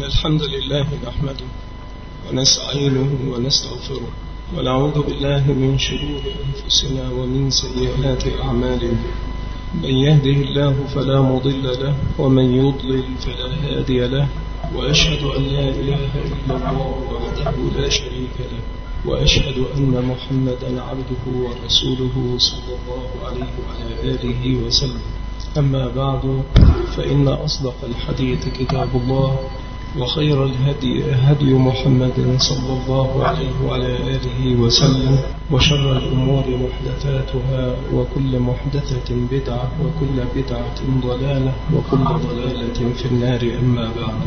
إن الحمد لله نحمده ونستعينه ونستغفره ونعوذ بالله من شرور أنفسنا ومن سيئات أعمالنا. من يهده الله فلا مضل له ومن يضلل فلا هادي له، وأشهد أن لا إله إلا الله وحده لا شريك له، وأشهد أن محمدا عبده ورسوله صلى الله عليه وعلى آله وسلم. أما بعد، فإن أصدق الحديث كتاب الله، وخير الهدي هدي محمد صلى الله عليه وعلى آله وسلم، وشر الأمور محدثاتها، وكل محدثة بدعة، وكل بدعة ضلالة، وكل ضلالة في النار. أما بعد،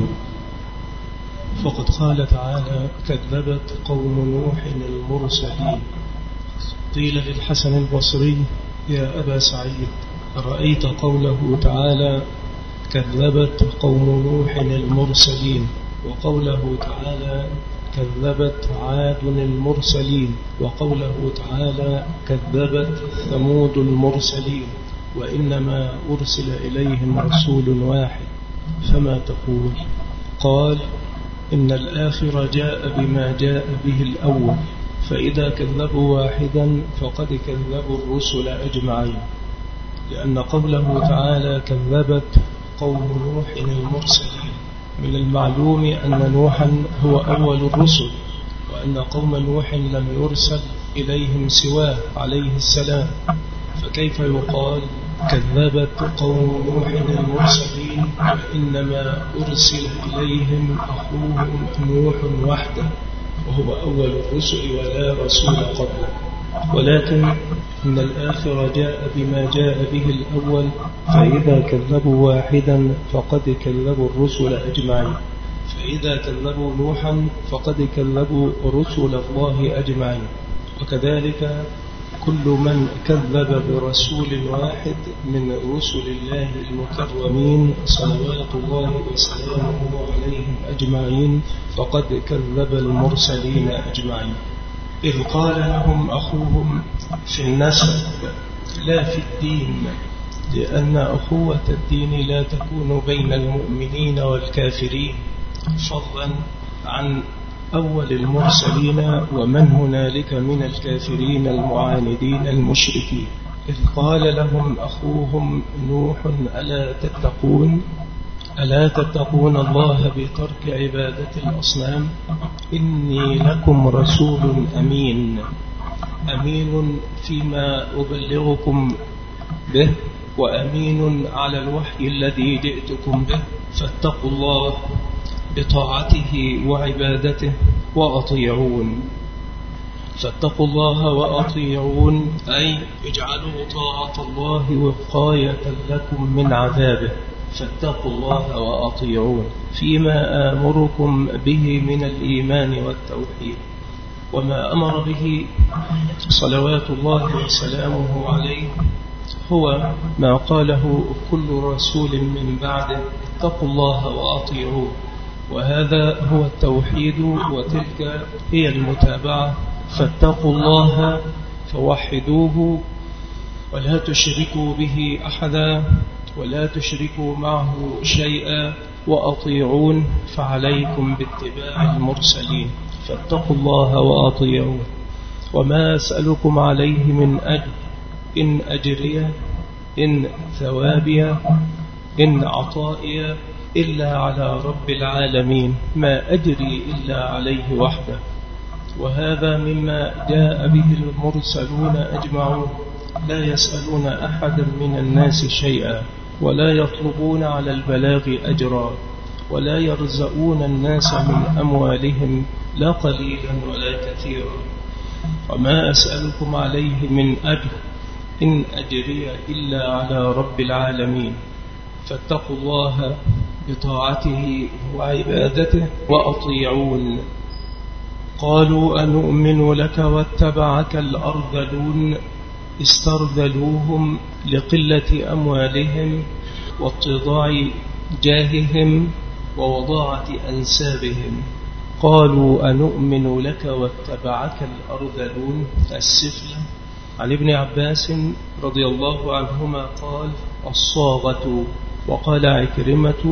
فقد قال تعالى: كذبت قوم نوح المرسلين. قيل للحسن البصري: يا أبا سعيد، رأيت قوله تعالى: كذبت قوم نوح المرسلين، وقوله تعالى: كذبت عاد المرسلين، وقوله تعالى: كذبت ثمود المرسلين، وإنما أرسل إليهم رسول واحد، فما تقول؟ قال: إن الآخر جاء بما جاء به الأول، فإذا كذبوا واحدا فقد كذبوا الرسل أجمعين. لأن قوله تعالى: كذبت قوم نوح المرسلين، من المعلوم أن نوحا هو أول الرسل، وأن قوم نوح لم يرسل إليهم سواه عليه السلام، فكيف يقال كذبت قوم نوح المرسلين وإنما أرسل إليهم أخوهم نوح وحده، وهو أول الرسل ولا رسول قبله؟ ولكن إن الآخر جاء بما جاء به الأول، فإذا كذبوا واحدا فقد كذبوا الرسل أجمعين، فإذا كذبوا نوحا فقد كذبوا رسل الله أجمعين. وكذلك كل من كذب برسول واحد من رسل الله المكرمين صلوات الله وسلامه عليهم أجمعين فقد كذب المرسلين أجمعين. إذ قال لهم أخوهم في النسب لا في الدين، لأن أخوة الدين لا تكون بين المؤمنين والكافرين، فضلا عن أول المرسلين ومن هنالك من الكافرين المعاندين المشركين. إذ قال لهم أخوهم نوح: ألا تتقون الله بترك عبادة الأصنام؟ إني لكم رسول أمين فيما أبلغكم به، وأمين على الوحي الذي جئتكم به، فاتقوا الله بطاعته وعبادته وأطيعون. فاتقوا الله وأطيعون، أي اجعلوا طاعة الله وقاية لكم من عذابه. فاتقوا الله وأطيعون فيما آمركم به من الإيمان والتوحيد، وما أمر به صلوات الله وسلامه عليه هو ما قاله كل رسول من بعده: اتقوا الله وأطيعون. وهذا هو التوحيد، وتلك هي المتابعة. فاتقوا الله فوحدوه ولا تشركوا به أحدا، ولا تشركوا معه شيئا، وأطيعون فعليكم باتباع المرسلين. فاتقوا الله وأطيعون. وما أسألكم عليه من أجر، إن أجري، إن ثوابي، إن عطائي إلا على رب العالمين، ما أجري إلا عليه وحده. وهذا مما جاء به المرسلون أجمعون، لا يسألون أحدا من الناس شيئا، ولا يطلبون على البلاغ أجرا، ولا يرزقون الناس من أموالهم لا قليلا ولا كثيرا. وما أسألكم عليه من أجر، إن أجري إلا على رب العالمين. فاتقوا الله بطاعته وعبادته وأطيعون. قالوا: أنؤمن لك واتبعك الأرذلون. استرذلوهم لقلة أموالهم واتضاع جاههم ووضاعة أنسابهم. قالوا: أنؤمن لك واتبعك الأرذلون السفلى. عن ابن عباس رضي الله عنهما قال: الصاغة. وقال عكرمة: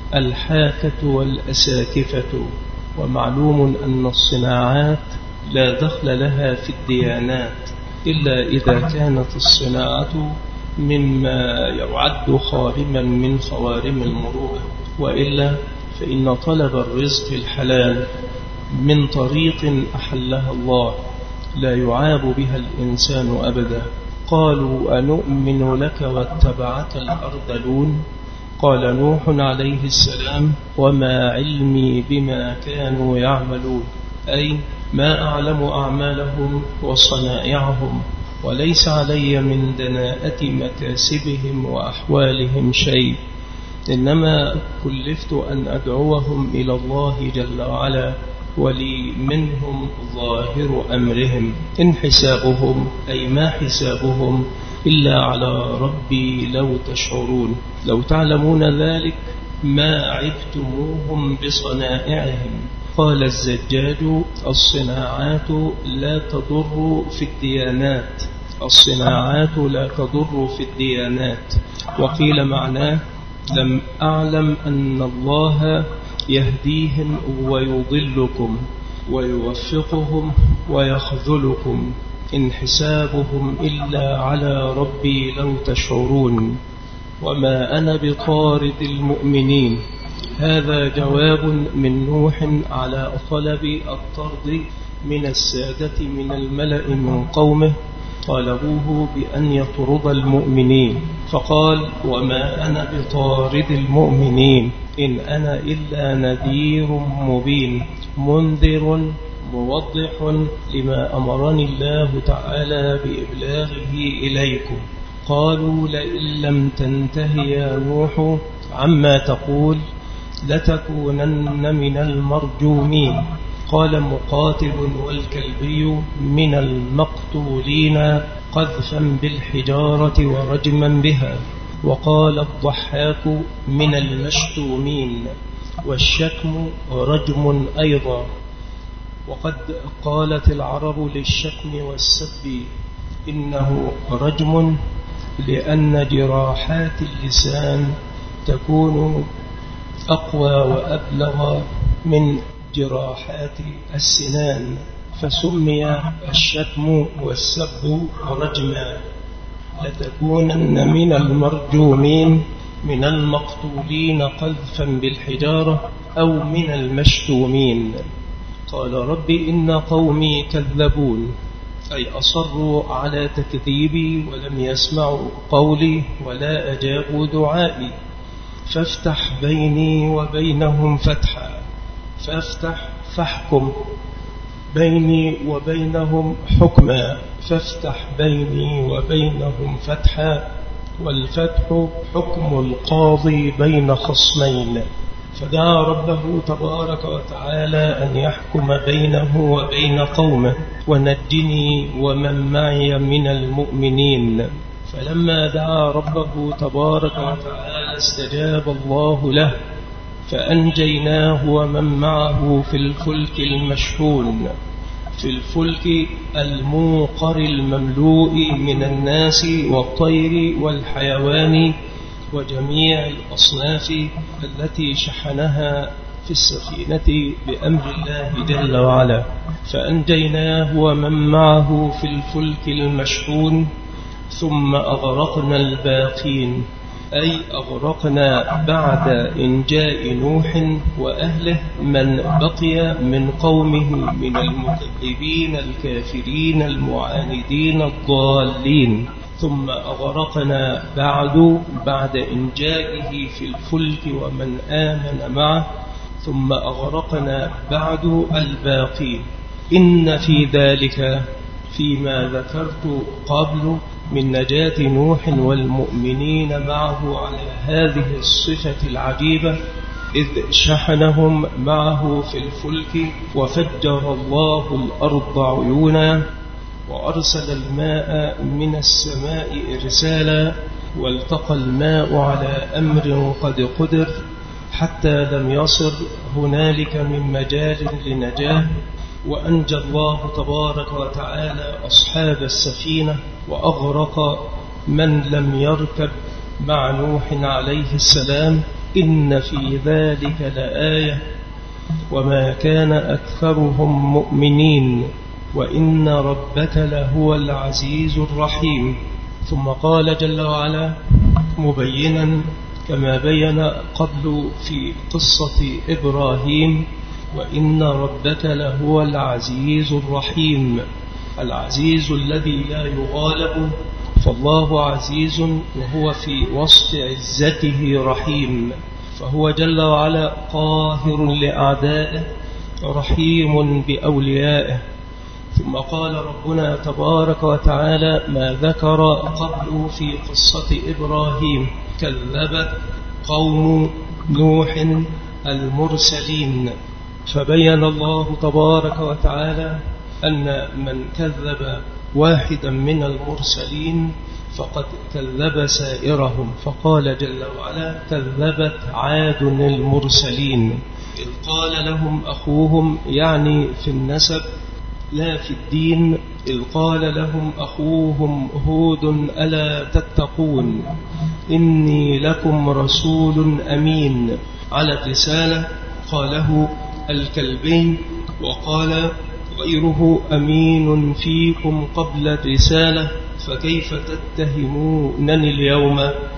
الحاكة والأساكفة. ومعلوم أن الصناعات لا دخل لها في الديانات إلا إذا كانت الصناعة مما يعد خارما من خوارم المروءة، وإلا فإن طلب الرزق الحلال من طريق أحلها الله لا يعاب بها الإنسان أبدا. قالوا أنؤمن لك واتبعك الأرذلون؟ قال نوح عليه السلام: وما علمي بما كانوا يعملون، أي ما أعلم أعمالهم وصنائعهم، وليس علي من دناءة مكاسبهم وأحوالهم شيء، إنما كلفت أن أدعوهم إلى الله جل وعلا، ولي منهم ظاهر أمرهم، إن حسابهم أي ما حسابهم إلا على ربي لو تشعرون. لو تعلمون ذلك ما عبتموهم بصنائعهم. قال الزجاج: الصناعات لا تضر في الديانات، الصناعات لا تضر في الديانات. وقيل معناه: لم أعلم أن الله يهديهم ويضلكم ويوفقهم ويخذلكم، إن حسابهم إلا على ربي لو تشعرون. وما أنا بطارد المؤمنين. هذا جواب من نوح على طلب الطرد من السادة من الملأ من قومه، طالبوه بأن يطرد المؤمنين، فقال: وما أنا بطارد المؤمنين، إن أنا إلا نذير مبين منذر موضح لما أمرني الله تعالى بإبلاغه إليكم. قالوا: لئن لم تنته يا نوح عما تقول لتكونن من المرجومين. قال مقاتل: والكلبي من المقتولين قذفا بالحجارة ورجما بها. وقال الضحاك: من المشتومين، والشتم رجم أيضا. وقد قالت العرب للشتم والسب إنه رجم، لأن جراحات اللسان تكون أقوى وأبلغ من جراحات السنان، فسمي الشتم والسب رجما. لتكونن من المرجومين، من المقتولين قذفا بالحجارة، أو من المشتومين. قال: رب إن قومي كذبون، أي أصروا على تكذيبي ولم يسمعوا قولي ولا أجابوا دعائي، فافتح بيني وبينهم فتحا. فافتح فاحكم بيني وبينهم حكما، فافتح بيني وبينهم فتحا، والفتح حكم القاضي بين خصمين. فدعا ربه تبارك وتعالى أن يحكم بينه وبين قومه، ونجني ومن معي من المؤمنين. فلما دعا ربه تبارك وتعالى استجاب الله له، فأنجيناه ومن معه في الفلك المشحون، في الفلك الموقر المملوء من الناس والطير والحيوان وجميع الأصناف التي شحنها في السفينة بأمر الله جل وعلا. فأنجيناه ومن معه في الفلك المشحون، ثم أغرقنا الباقين، أي أغرقنا بعد إنجاء نوح وأهله من بقي من قومه من المكذبين الكافرين المعاندين الضالين. ثم أغرقنا بعد إنجائه في الفلك ومن آمن معه، ثم أغرقنا بعد الباقين. إن في ذلك فيما ذكرت قبل من نجاة نوح والمؤمنين معه على هذه الصفة العجيبة، إذ شحنهم معه في الفلك، وفجر الله الأرض عيونا، وأرسل الماء من السماء إرسالا، والتقى الماء على أمر قد قدر، حتى لم يصر هنالك من مجال لنجاه. وأنجى الله تبارك وتعالى أصحاب السفينة، وأغرق من لم يركب مع نوح عليه السلام إن في ذلك لآية وما كان أكثرهم مؤمنين وإن ربك لهو العزيز الرحيم. ثم قال جل وعلا مبينا كما بين قبل في قصة إبراهيم وإن ربك لهو العزيز الرحيم، العزيز الذي لا يغالب، فالله عزيز وهو في وصف عزته رحيم، فهو جل وعلا قاهر لأعدائه رحيم بأوليائه. ثم قال ربنا تبارك وتعالى ما ذكر قبل في قصة إبراهيم كذب قوم نوح المرسلين، فبين الله تبارك وتعالى أن من كذب واحدا من المرسلين فقد كذب سائرهم، فقال جل وعلا كذبت عاد المرسلين إذ قال لهم أخوهم، يعني في النسب لا في الدين، إذ قال لهم أخوهم هود ألا تتقون إني لكم رسول أمين. على الرسالة قاله الكلبي، وقال غيره أمين فيكم قبل الرسالة فكيف تتهمونني اليوم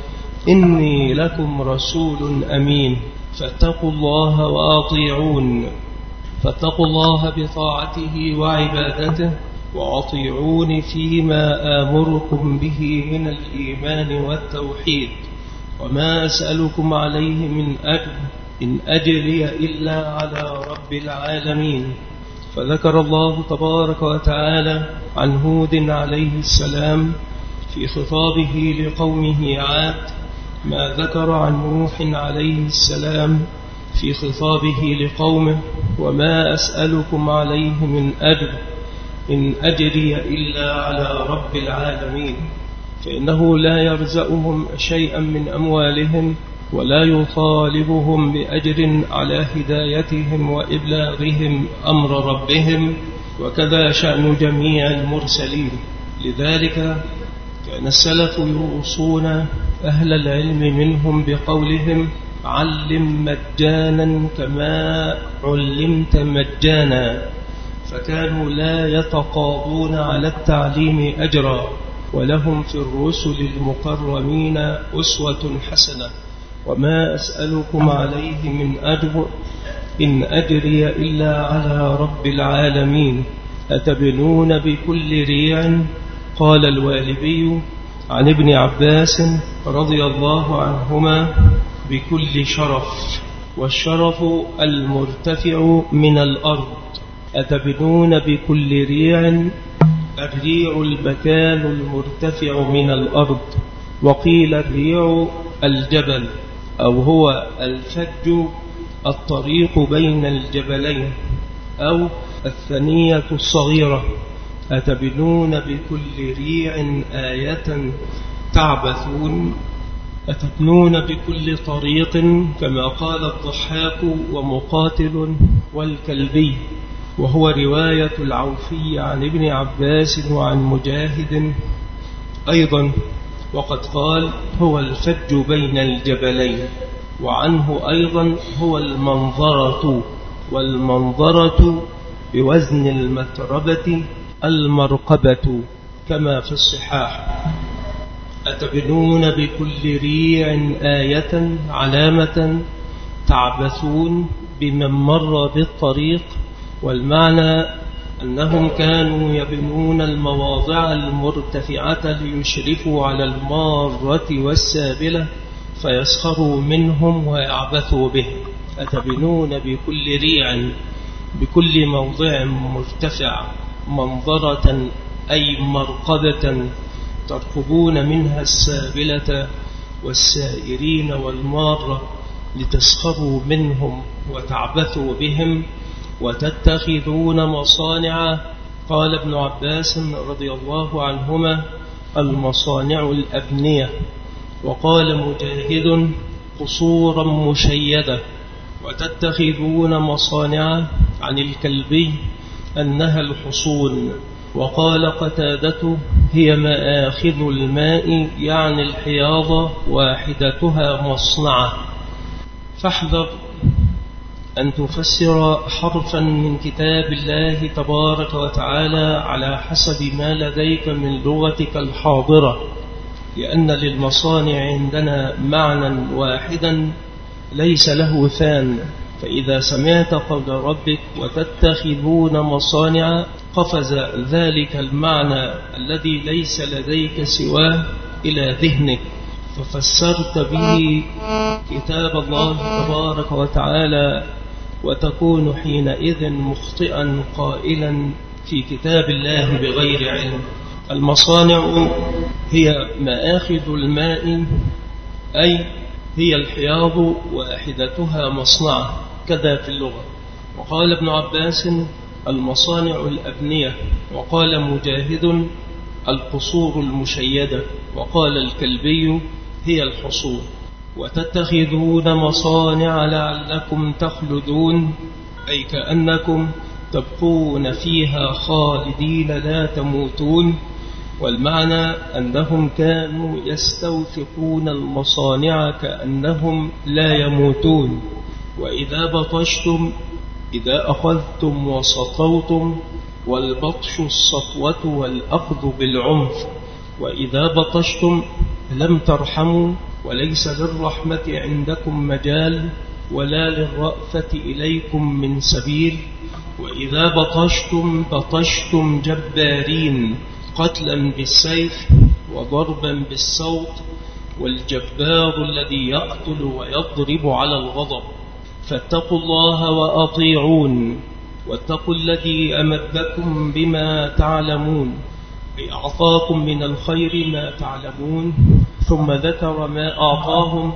إني لكم رسول أمين. فاتقوا الله وأطيعون، فاتقوا الله بطاعته وعبادته وأطيعون فيما آمركم به من الإيمان والتوحيد، وما أسألكم عليه من أجر إن أجري إلا على رب العالمين. فذكر الله تبارك وتعالى عن هود عليه السلام في خطابه لقومه عاد ما ذكر عن نوح عليه السلام في خطابه لقومه وما أسألكم عليه من أجر إن أجري إلا على رب العالمين، فإنه لا يرزقهم شيئا من أموالهم ولا يطالبهم بأجر على هدايتهم وإبلاغهم أمر ربهم، وكذا شأن جميع المرسلين. لذلك كان السلف يوصون أهل العلم منهم بقولهم علم مجانا كما علمت مجانا، فكانوا لا يتقاضون على التعليم أجرا، ولهم في الرسل المكرمين أسوة حسنة. وما أسألكم عليه من أجر إن أجري إلا على رب العالمين أتبنون بكل ريع. قال الوالبي عن ابن عباس رضي الله عنهما بكل شرف، والشرف المرتفع من الأرض، أتبنون بكل ريع، الريع المكان المرتفع من الأرض، وقيل الريع الجبل أو هو الفج الطريق بين الجبلين أو الثنية الصغيرة. أتبنون بكل ريع آية تعبثون، أتبنون بكل طريق، كما قال الضحاك ومقاتل والكلبي، وهو رواية العوفي عن ابن عباس وعن مجاهد أيضا، وقد قال هو الفج بين الجبلين، وعنه أيضا هو المنظرة، والمنظرة بوزن المتربة المرقبة كما في الصحاح. أتبنون بكل ريع آية علامة تعبثون بمن مر بالطريق، والمعنى أنهم كانوا يبنون المواضع المرتفعة ليشرفوا على المارة والسابلة فيسخروا منهم ويعبثوا به. أتبنون بكل ريع بكل موضع مرتفع منظرة أي مرقبة ترقبون منها السابلة والسائرين والمارة لتسخروا منهم وتعبثوا بهم وتتخذون مصانع. قال ابن عباس رضي الله عنهما المصانع الأبنية، وقال مجاهد قصورا مشيدة. وتتخذون مصانع عن الكلبي أنها الحصون. وقال قتادة هي مآخذ الماء، يعني الحياضة واحدتها مصنعة. فاحذر أن تفسر حرفا من كتاب الله تبارك وتعالى على حسب ما لديك من لغتك الحاضرة، لأن للمصانع عندنا معنى واحدا ليس له ثان. فإذا سمعت قول ربك وتتخذون مصانع قفز ذلك المعنى الذي ليس لديك سواه إلى ذهنك، ففسرت به كتاب الله تبارك وتعالى، وتكون حينئذ مخطئا قائلا في كتاب الله بغير علم. المصانع هي مآخذ الماء، أي هي الحياض واحدتها مصنع، كذا في اللغة. وقال ابن عباس المصانع الأبنية، وقال مجاهد القصور المشيدة، وقال الكلبي هي الحصول. وتتخذون مصانع لعلكم تخلدون، أي كأنكم تبقون فيها خالدين لا تموتون. والمعنى أنهم كانوا يستوثقون المصانع كأنهم لا يموتون. وإذا بطشتم، إذا أخذتم وسطوتم، والبطش السطوة والأخذ بالعنف. وإذا بطشتم لم ترحموا، وليس للرحمة عندكم مجال، ولا للرأفة إليكم من سبيل. وإذا بطشتم بطشتم جبارين، قتلا بالسيف وضربا بالصوت، والجبار الذي يقتل ويضرب على الغضب. فاتقوا الله وأطيعون، واتقوا الذي أمدكم بما تعلمون، أعطاكم من الخير ما تعلمون. ثم ذكر ما أعطاهم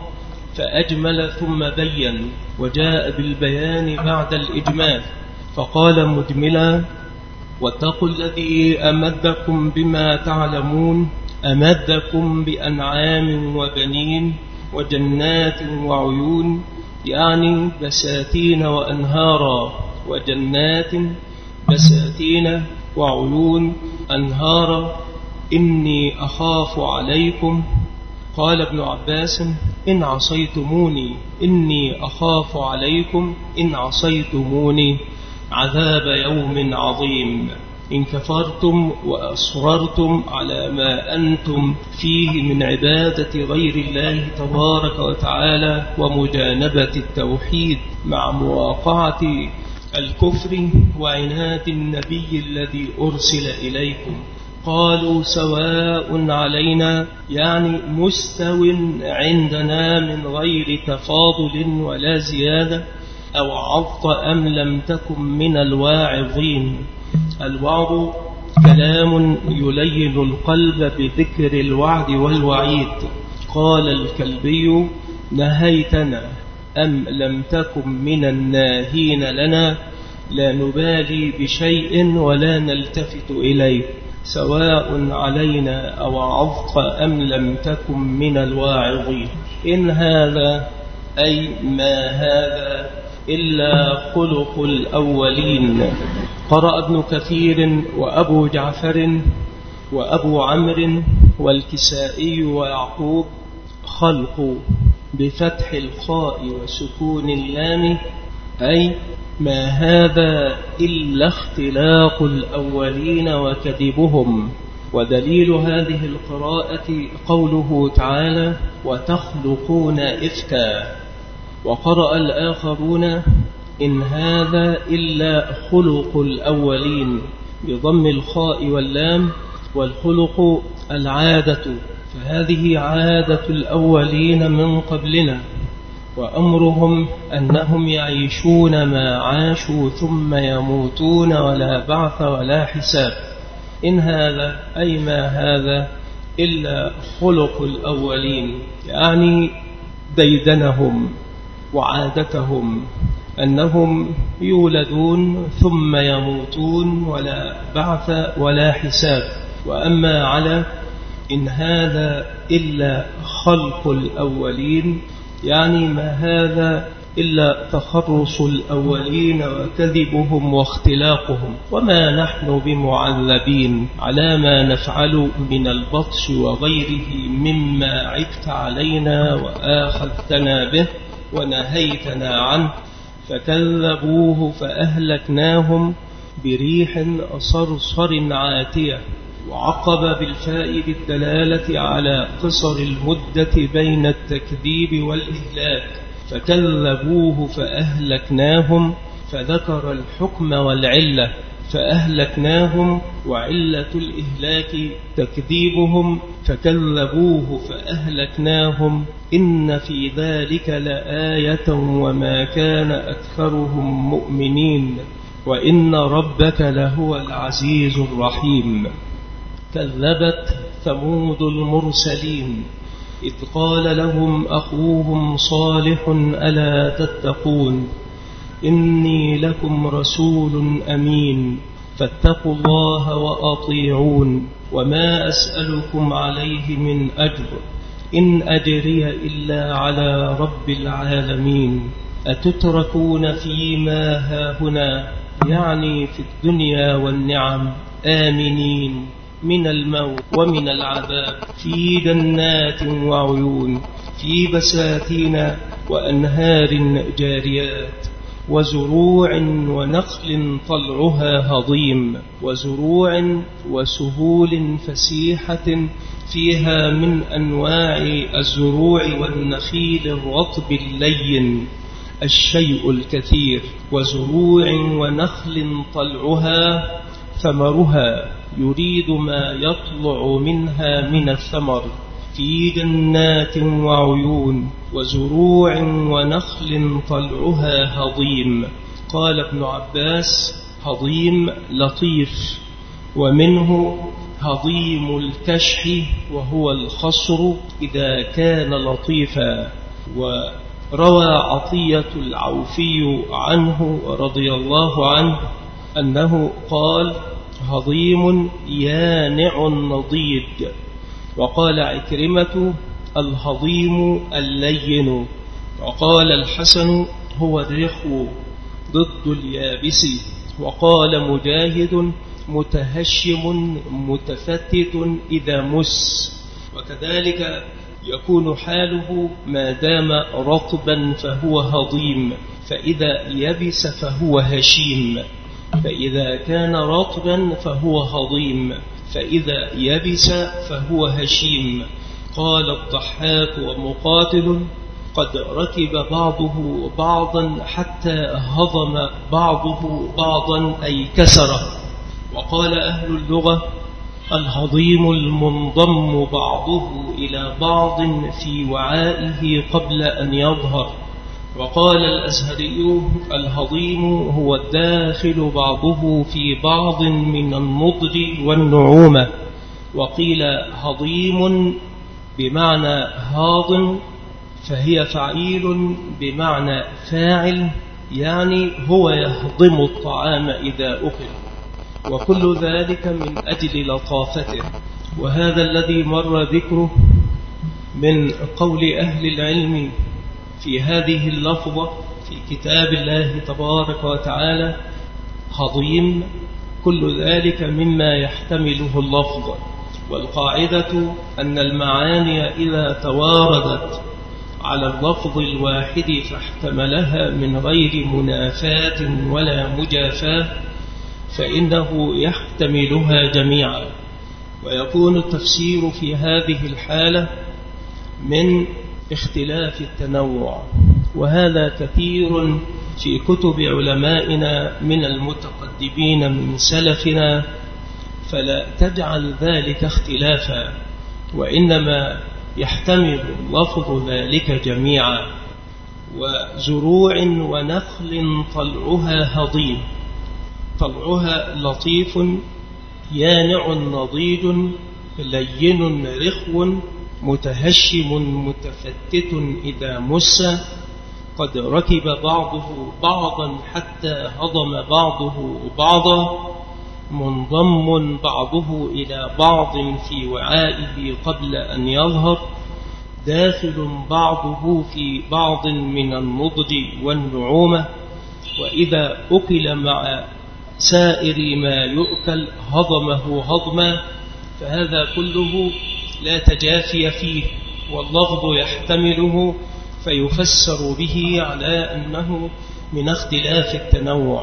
فأجمل ثم بين، وجاء بالبيان بعد الإجمال، فقال مجملا: واتقوا الذي أمدكم بما تعلمون، أمدكم بأنعام وبنين وجنات وعيون، يعني بساتين وأنهارا، وجنات بساتين وعيون أنهارا. إني أخاف عليكم، قال ابن عباس: إن عصيتموني، إني أخاف عليكم إن عصيتموني عذاب يوم عظيم، إن كفرتم وأصررتم على ما أنتم فيه من عبادة غير الله تبارك وتعالى ومجانبة التوحيد مع مواقعة الكفر وعناد النبي الذي أرسل إليكم. قالوا سواء علينا، يعني مستو عندنا من غير تفاضل ولا زيادة، أو عضت أم لم تكن من الواعظين. الوعظ كلام يلين القلب بذكر الوعد والوعيد. قال الكلبي: نهيتنا أم لم تكن من الناهين لنا، لا نبالي بشيء ولا نلتفت إليه، سواء علينا أو عظت أم لم تكن من الواعظين. إن هذا أي ما هذا إلا خلق الأولين. قرأ ابن كثير وأبو جعفر وأبو عمرو والكسائي ويعقوب خلق بفتح الخاء وسكون اللام، أي ما هذا إلا اختلاق الأولين وكذبهم. ودليل هذه القراءة قوله تعالى: وتخلقون إفكا. وقرأ الآخرون: إن هذا إلا خلق الأولين بضم الخاء واللام، والخلق العادة، فهذه عادة الأولين من قبلنا، وأمرهم أنهم يعيشون ما عاشوا ثم يموتون، ولا بعث ولا حساب. إن هذا أي ما هذا إلا خلق الأولين، يعني ديدنهم وعادتهم أنهم يولدون ثم يموتون، ولا بعث ولا حساب. وأما على إن هذا إلا خلق الأولين، يعني ما هذا إلا تخرص الأولين وكذبهم واختلاقهم، وما نحن بمعذبين على ما نفعل من البطش وغيره مما عبت علينا وآخذتنا به. ونهيتنا عنه، فكذبوه فأهلكناهم بريح صرصر عاتية. وعقب بالفاء للدلالة على قصر المدة بين التكذيب والإهلاك، فكذبوه فأهلكناهم، فذكر الحكم والعلة، فأهلكناهم وعلة الإهلاك تكذيبهم، فكذبوه فأهلكناهم، إن في ذلك لآية وما كان أكثرهم مؤمنين وإن ربك لهو العزيز الرحيم. كذبت ثمود المرسلين إذ قال لهم أخوهم صالح ألا تتقون إني لكم رسول أمين فاتقوا الله وأطيعون وما أسألكم عليه من أجر إن أجري إلا على رب العالمين أتتركون فيما هاهنا يعني في الدنيا والنعم آمنين من الموت ومن العذاب في جنات وعيون في بساتين وأنهار جاريات وزروع ونخل طلعها هضيم وزروع وسهول فسيحة فيها من أنواع الزروع والنخيل الرطب اللين الشيء الكثير وزروع ونخل طلعها ثمرها يريد ما يطلع منها من الثمر في جنات وعيون وزروع ونخل طلعها هضيم. قال ابن عباس هضيم لطيف، ومنه هضيم الكشح وهو الخصر إذا كان لطيفا. وروى عطية العوفي عنه رضي الله عنه أنه قال هضيم يانع نضيد. وقال عكرمة الهضيم اللين. وقال الحسن هو الرخو ضد اليابس. وقال مجاهد متهشم متفتت إذا مس. وكذلك يكون حاله ما دام رطبا فهو هضيم، فإذا يبس فهو هشيم، فإذا كان رطبا فهو هضيم، فإذا يبس فهو هشيم. قال الضحاك ومقاتل قد ركب بعضه بعضا حتى هضم بعضه بعضا أي كسره. وقال أهل اللغة الهضيم المنضم بعضه إلى بعض في وعائه قبل أن يظهر. وقال الأزهري الهضيم هو الداخل بعضه في بعض من النضج والنعومة. وقيل هضيم بمعنى هاضم، فهي فعيل بمعنى فاعل، يعني هو يهضم الطعام إذا أكل، وكل ذلك من أجل لطافته. وهذا الذي مر ذكره من قول أهل العلم في هذه اللفظة في كتاب الله تبارك وتعالى هضيم، كل ذلك مما يحتمله اللفظ. والقاعدة أن المعاني إذا تواردت على اللفظ الواحد فاحتملها من غير منافاة ولا مجافاة فإنه يحتملها جميعا. ويكون التفسير في هذه الحالة من اختلاف التنوع، وهذا كثير في كتب علمائنا من المتقدمين من سلفنا، فلا تجعل ذلك اختلافا، وإنما يحتمل لفظ ذلك جميعا. وزروع ونخل طلعها هضيم، طلعها لطيف يانع نضيج لين رخو متهشم متفتت إذا مس، قد ركب بعضه بعضا حتى هضم بعضه بعضا، منضم بعضه إلى بعض في وعائه قبل أن يظهر، داخل بعضه في بعض من النضج والنعومة. وإذا أكل مع سائر ما يؤكل هضمه هضما، فهذا كله لا تجافي فيه، واللفظ يحتمله فيفسر به على أنه من اختلاف التنوع.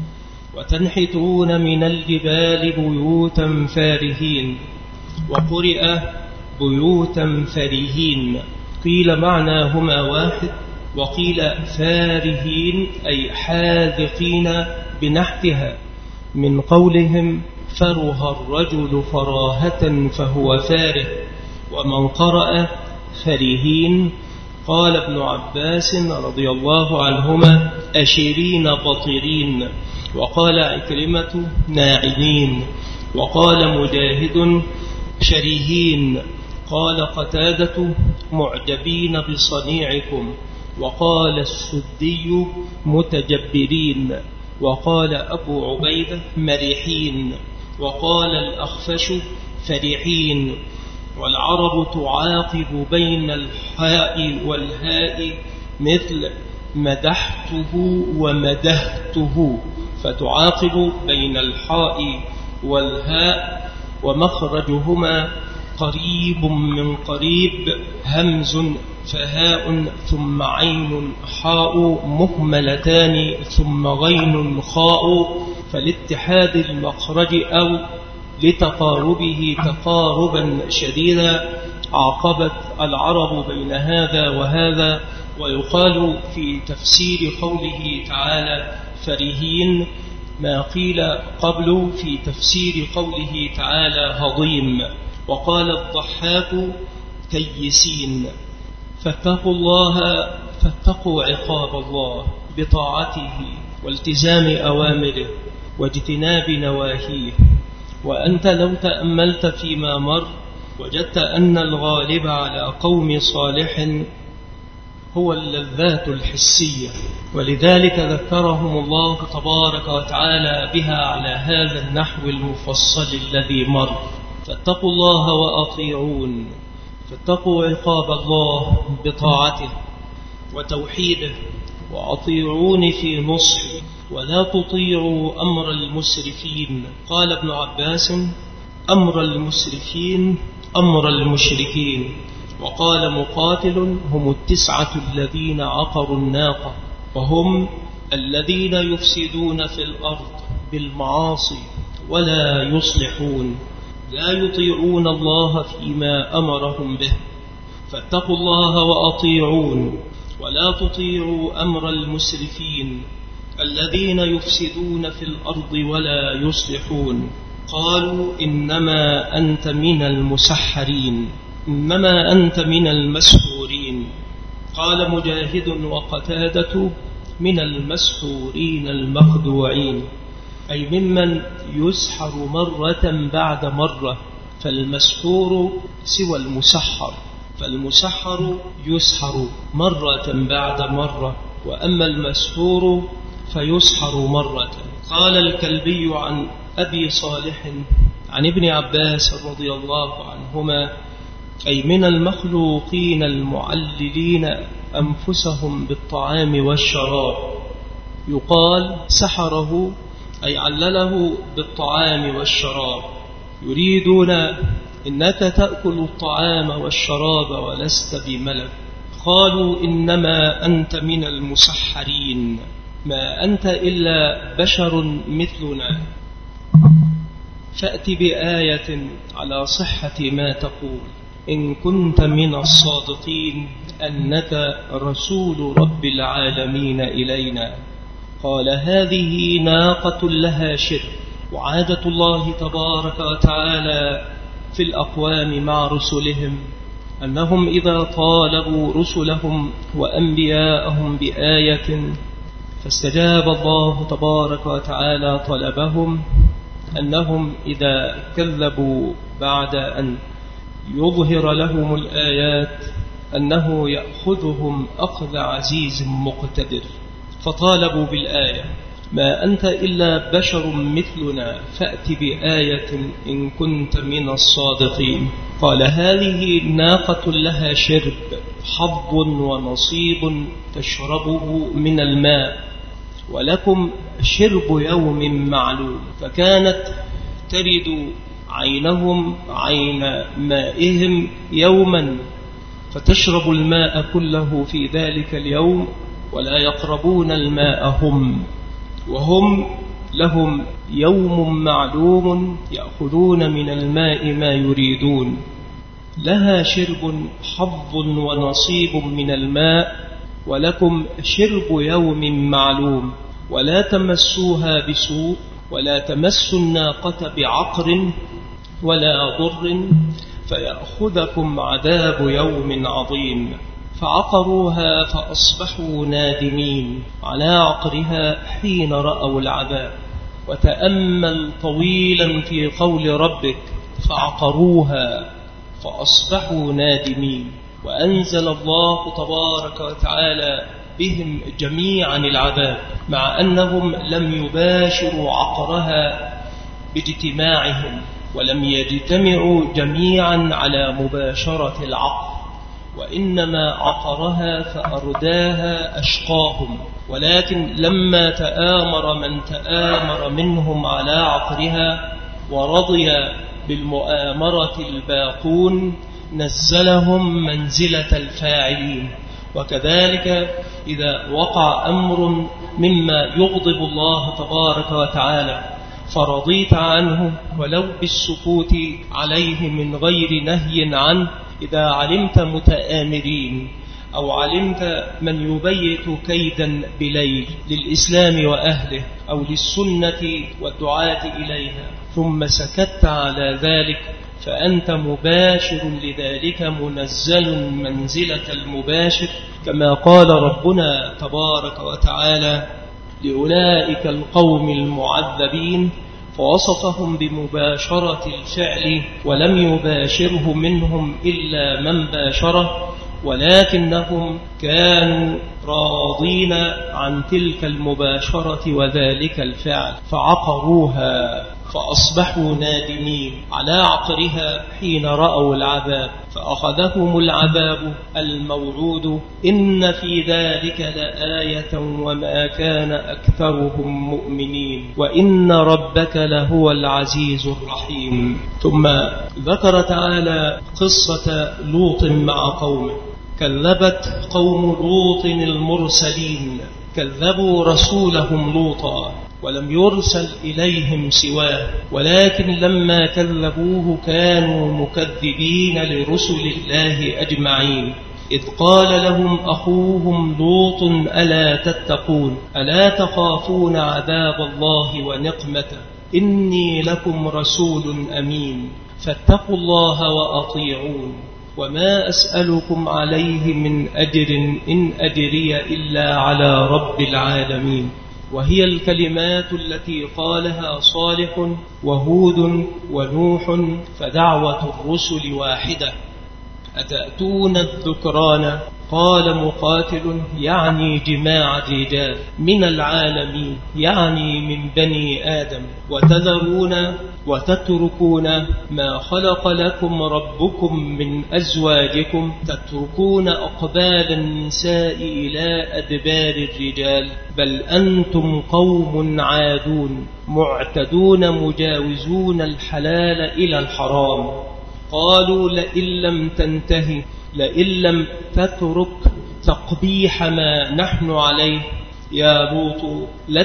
وتنحتون من الجبال بيوتا فارهين، وقرئ بيوتا فرهين، قيل معناهما واحد، وقيل فارهين أي حاذقين بنحتها، من قولهم فره الرجل فراهة فهو فاره. ومن قرأ فرهين قال ابن عباس رضي الله عنهما أشرين بطرين، وقال عكرمة ناعمين، وقال مجاهد شريهين، قال قتادة معجبين بصنيعكم، وقال السدي متجبرين، وقال أبو عبيدة مرحين، وقال الأخفش فرحين. والعرب تعاقب بين الحاء والهاء مثل مدحته ومدهته، فتعاقب بين الحاء والهاء، ومخرجهما قريب من قريب، همز فهاء ثم عين حاء مهملتان ثم غين خاء، فلاتحاد المخرج أو لتقاربه تقاربا شديدا عاقبت العرب بين هذا وهذا. ويقال في تفسير قوله تعالى فرهين ما قيل قبل في تفسير قوله تعالى هضيم. وقال الضحاك كيسين. فاتقوا الله، فاتقوا عقاب الله بطاعته والتزام أوامره واجتناب نواهيه. وأنت لو تأملت فيما مر وجدت أن الغالب على قوم صالح هو اللذات الحسية، ولذلك ذكرهم الله تبارك وتعالى بها على هذا النحو المفصل الذي مر. فاتقوا الله وأطيعون، فاتقوا عقاب الله بطاعته وتوحيده، وأطيعون في نصحه، ولا تطيعوا أمر المسرفين. قال ابن عباس أمر المسرفين أمر المشركين. وقال مقاتل هم 9 الذين عقروا الناقة، وهم الذين يفسدون في الأرض بالمعاصي ولا يصلحون، لا يطيعون الله فيما أمرهم به. فاتقوا الله وأطيعون، ولا تطيعوا أمر المسرفين الذين يفسدون في الأرض ولا يصلحون. قالوا إنما أنت من المسحرين، إنما أنت من المسحورين. قال مجاهد وقتادة من المسحورين المخدوعين، أي ممن يسحر مرة بعد مرة، فالمسحور سوى المسحر، فالمسحر يسحر مرة بعد مرة، وأما المسحور فيسحر مرة. قال الكلبي عن أبي صالح عن ابن عباس رضي الله عنهما أي من المخلوقين المعللين أنفسهم بالطعام والشراب. يقال سحره أي علله بالطعام والشراب، يريدون إنك تأكل الطعام والشراب ولست بملك. قالوا إنما أنت من المسحرين، ما أنت إلا بشر مثلنا، فأت بآية على صحة ما تقول إن كنت من الصادقين أنك رسول رب العالمين إلينا. قال هذه ناقة لها شرب. وعادة الله تبارك وتعالى في الأقوام مع رسلهم أنهم إذا طالبوا رسلهم وأنبياءهم بآية فاستجاب الله تبارك وتعالى طلبهم، أنهم إذا كذبوا بعد أن يظهر لهم الآيات أنه يأخذهم أخذ عزيز مقتدر، فطالبوا بالآية ما أنت إلا بشر مثلنا فأت بآية إن كنت من الصادقين. قال هذه ناقة لها شرب، حظ ونصيب تشربه من الماء، ولكم شرب يوم معلوم. فكانت ترد عينهم عين مائهم يوما فتشرب الماء كله في ذلك اليوم ولا يقربون الماء وهم لهم يوم معلوم يأخذون من الماء ما يريدون. لها شرب حظ ونصيب من الماء ولكم شرب يوم معلوم. ولا تمسوها بسوء ولا تمسوا الناقة بعقر ولا ضر فيأخذكم عذاب يوم عظيم. فعقروها فأصبحوا نادمين على عقرها حين رأوا العذاب. وتأمل طويلا في قول ربك فعقروها فأصبحوا نادمين. وأنزل الله تبارك وتعالى بهم جميعا العذاب مع أنهم لم يباشروا عقرها باجتماعهم ولم يجتمعوا جميعا على مباشرة العقر، وإنما عقرها فأرداها أشقاهم. ولكن لما تآمر من تآمر منهم على عقرها ورضي بالمؤامرة الباقون نزلهم منزلة الفاعلين. وكذلك إذا وقع أمر مما يغضب الله تبارك وتعالى فرضيت عنه ولو بالسكوت عليه من غير نهي عنه، إذا علمت متآمرين أو علمت من يبيت كيدا بليل للإسلام وأهله أو للسنة والدعاة إليها ثم سكت على ذلك فأنت مباشر لذلك منزل منزلة المباشر، كما قال ربنا تبارك وتعالى لأولئك القوم المعذبين فوصفهم بمباشرة الفعل ولم يباشره منهم إلا من باشره، ولكنهم كانوا راضين عن تلك المباشرة وذلك الفعل فعقروها فأصبحوا نادمين على عقرها حين رأوا العذاب فأخذهم العذاب الموعود. إن في ذلك لآية وما كان أكثرهم مؤمنين وإن ربك لهو العزيز الرحيم. ثم ذكر تعالى قصة لوط مع قومه. كذبت قوم لوط المرسلين، كذبوا رسولهم لوطا ولم يرسل إليهم سواه، ولكن لما كذبوه كانوا مكذبين لرسل الله أجمعين. إذ قال لهم أخوهم لوط ألا تتقون ألا تخافون عذاب الله ونقمته إني لكم رسول أمين فاتقوا الله وأطيعون وما أسألكم عليه من أجر إن أجري إلا على رب العالمين. وهي الكلمات التي قالها صالح وهود ونوح، فدعوة الرسل واحدة. أتأتون الذكران قال مقاتل يعني جماع الرجال من العالمين يعني من بني آدم، وتذرون وتتركون ما خلق لكم ربكم من أزواجكم، تتركون أقبال النساء إلى أدبار الرجال بل أنتم قوم عادون معتدون مجاوزون الحلال إلى الحرام. قالوا لئن لم تنتهي لئن لم تترك تقبيح ما نحن عليه يا لوط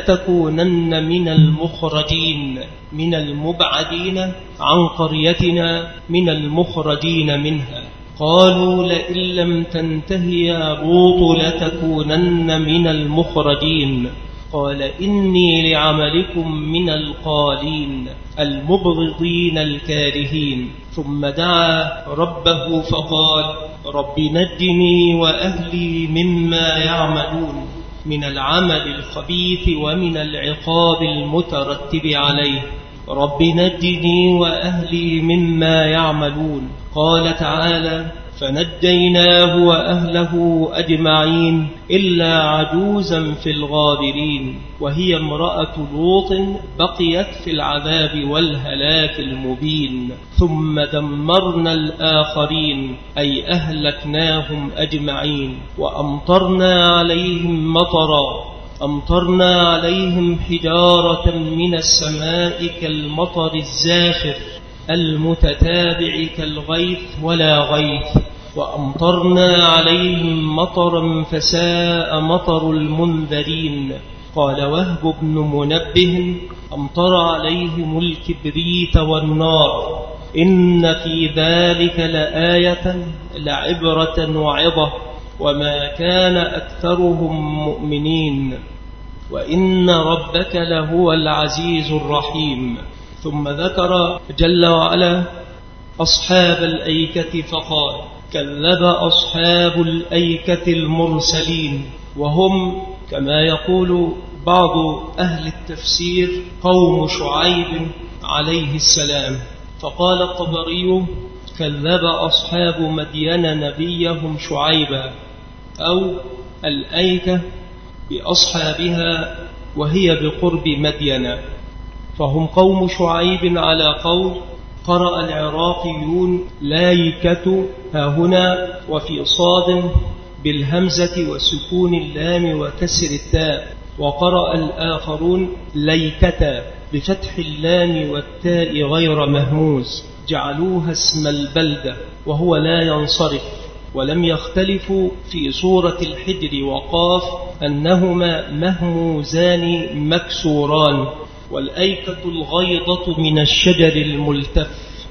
لتكونن من المخرجين من المبعدين عن قريتنا من المخرجين منها. قالوا لئن لم تنتهي يا لوط لتكونن من المخرجين. قال إني لعملكم من القالين المبغضين الكارهين. ثم دعا ربه فقال رب نجني وأهلي مما يعملون من العمل الخبيث ومن العقاب المترتب عليه. رب نجني وأهلي مما يعملون. قال تعالى فنجيناه وأهله أجمعين إلا عجوزا في الغابرين وهي امرأة لوط بقيت في العذاب والهلاك المبين. ثم دمرنا الآخرين أي أهلكناهم أجمعين وأمطرنا عليهم مطرا أمطرنا عليهم حجارة من السماء كالمطر الزاخر المتتابع كالغيث ولا غيث وأمطرنا عليهم مطرا فساء مطر المنذرين. قال وهب بن منبه أمطر عليهم الكبريت والنار إن في ذلك لآية لعبرة وعظة وما كان أكثرهم مؤمنين وإن ربك لهو العزيز الرحيم. ثم ذكر جل وعلا أصحاب الأيكة فقال كذب أصحاب الأيكة المرسلين، وهم كما يقول بعض أهل التفسير قوم شعيب عليه السلام. فقال الطبري كذب أصحاب مدين نبيهم شعيبا، أو الأيكة بأصحابها وهي بقرب مدين، فهم قوم شعيب على قول قرأ العراقيون لايكة هاهنا وفي صاد بالهمزة وسكون اللام وكسر التاء، وقرأ الآخرون ليكة بفتح اللام والتاء غير مهموز، جعلوها اسم البلدة وهو لا ينصرف. ولم يختلفوا في سورة الحجر وقاف أنهما مهموزان مكسوران، والأيكة الغيضة من الشجر الملتف.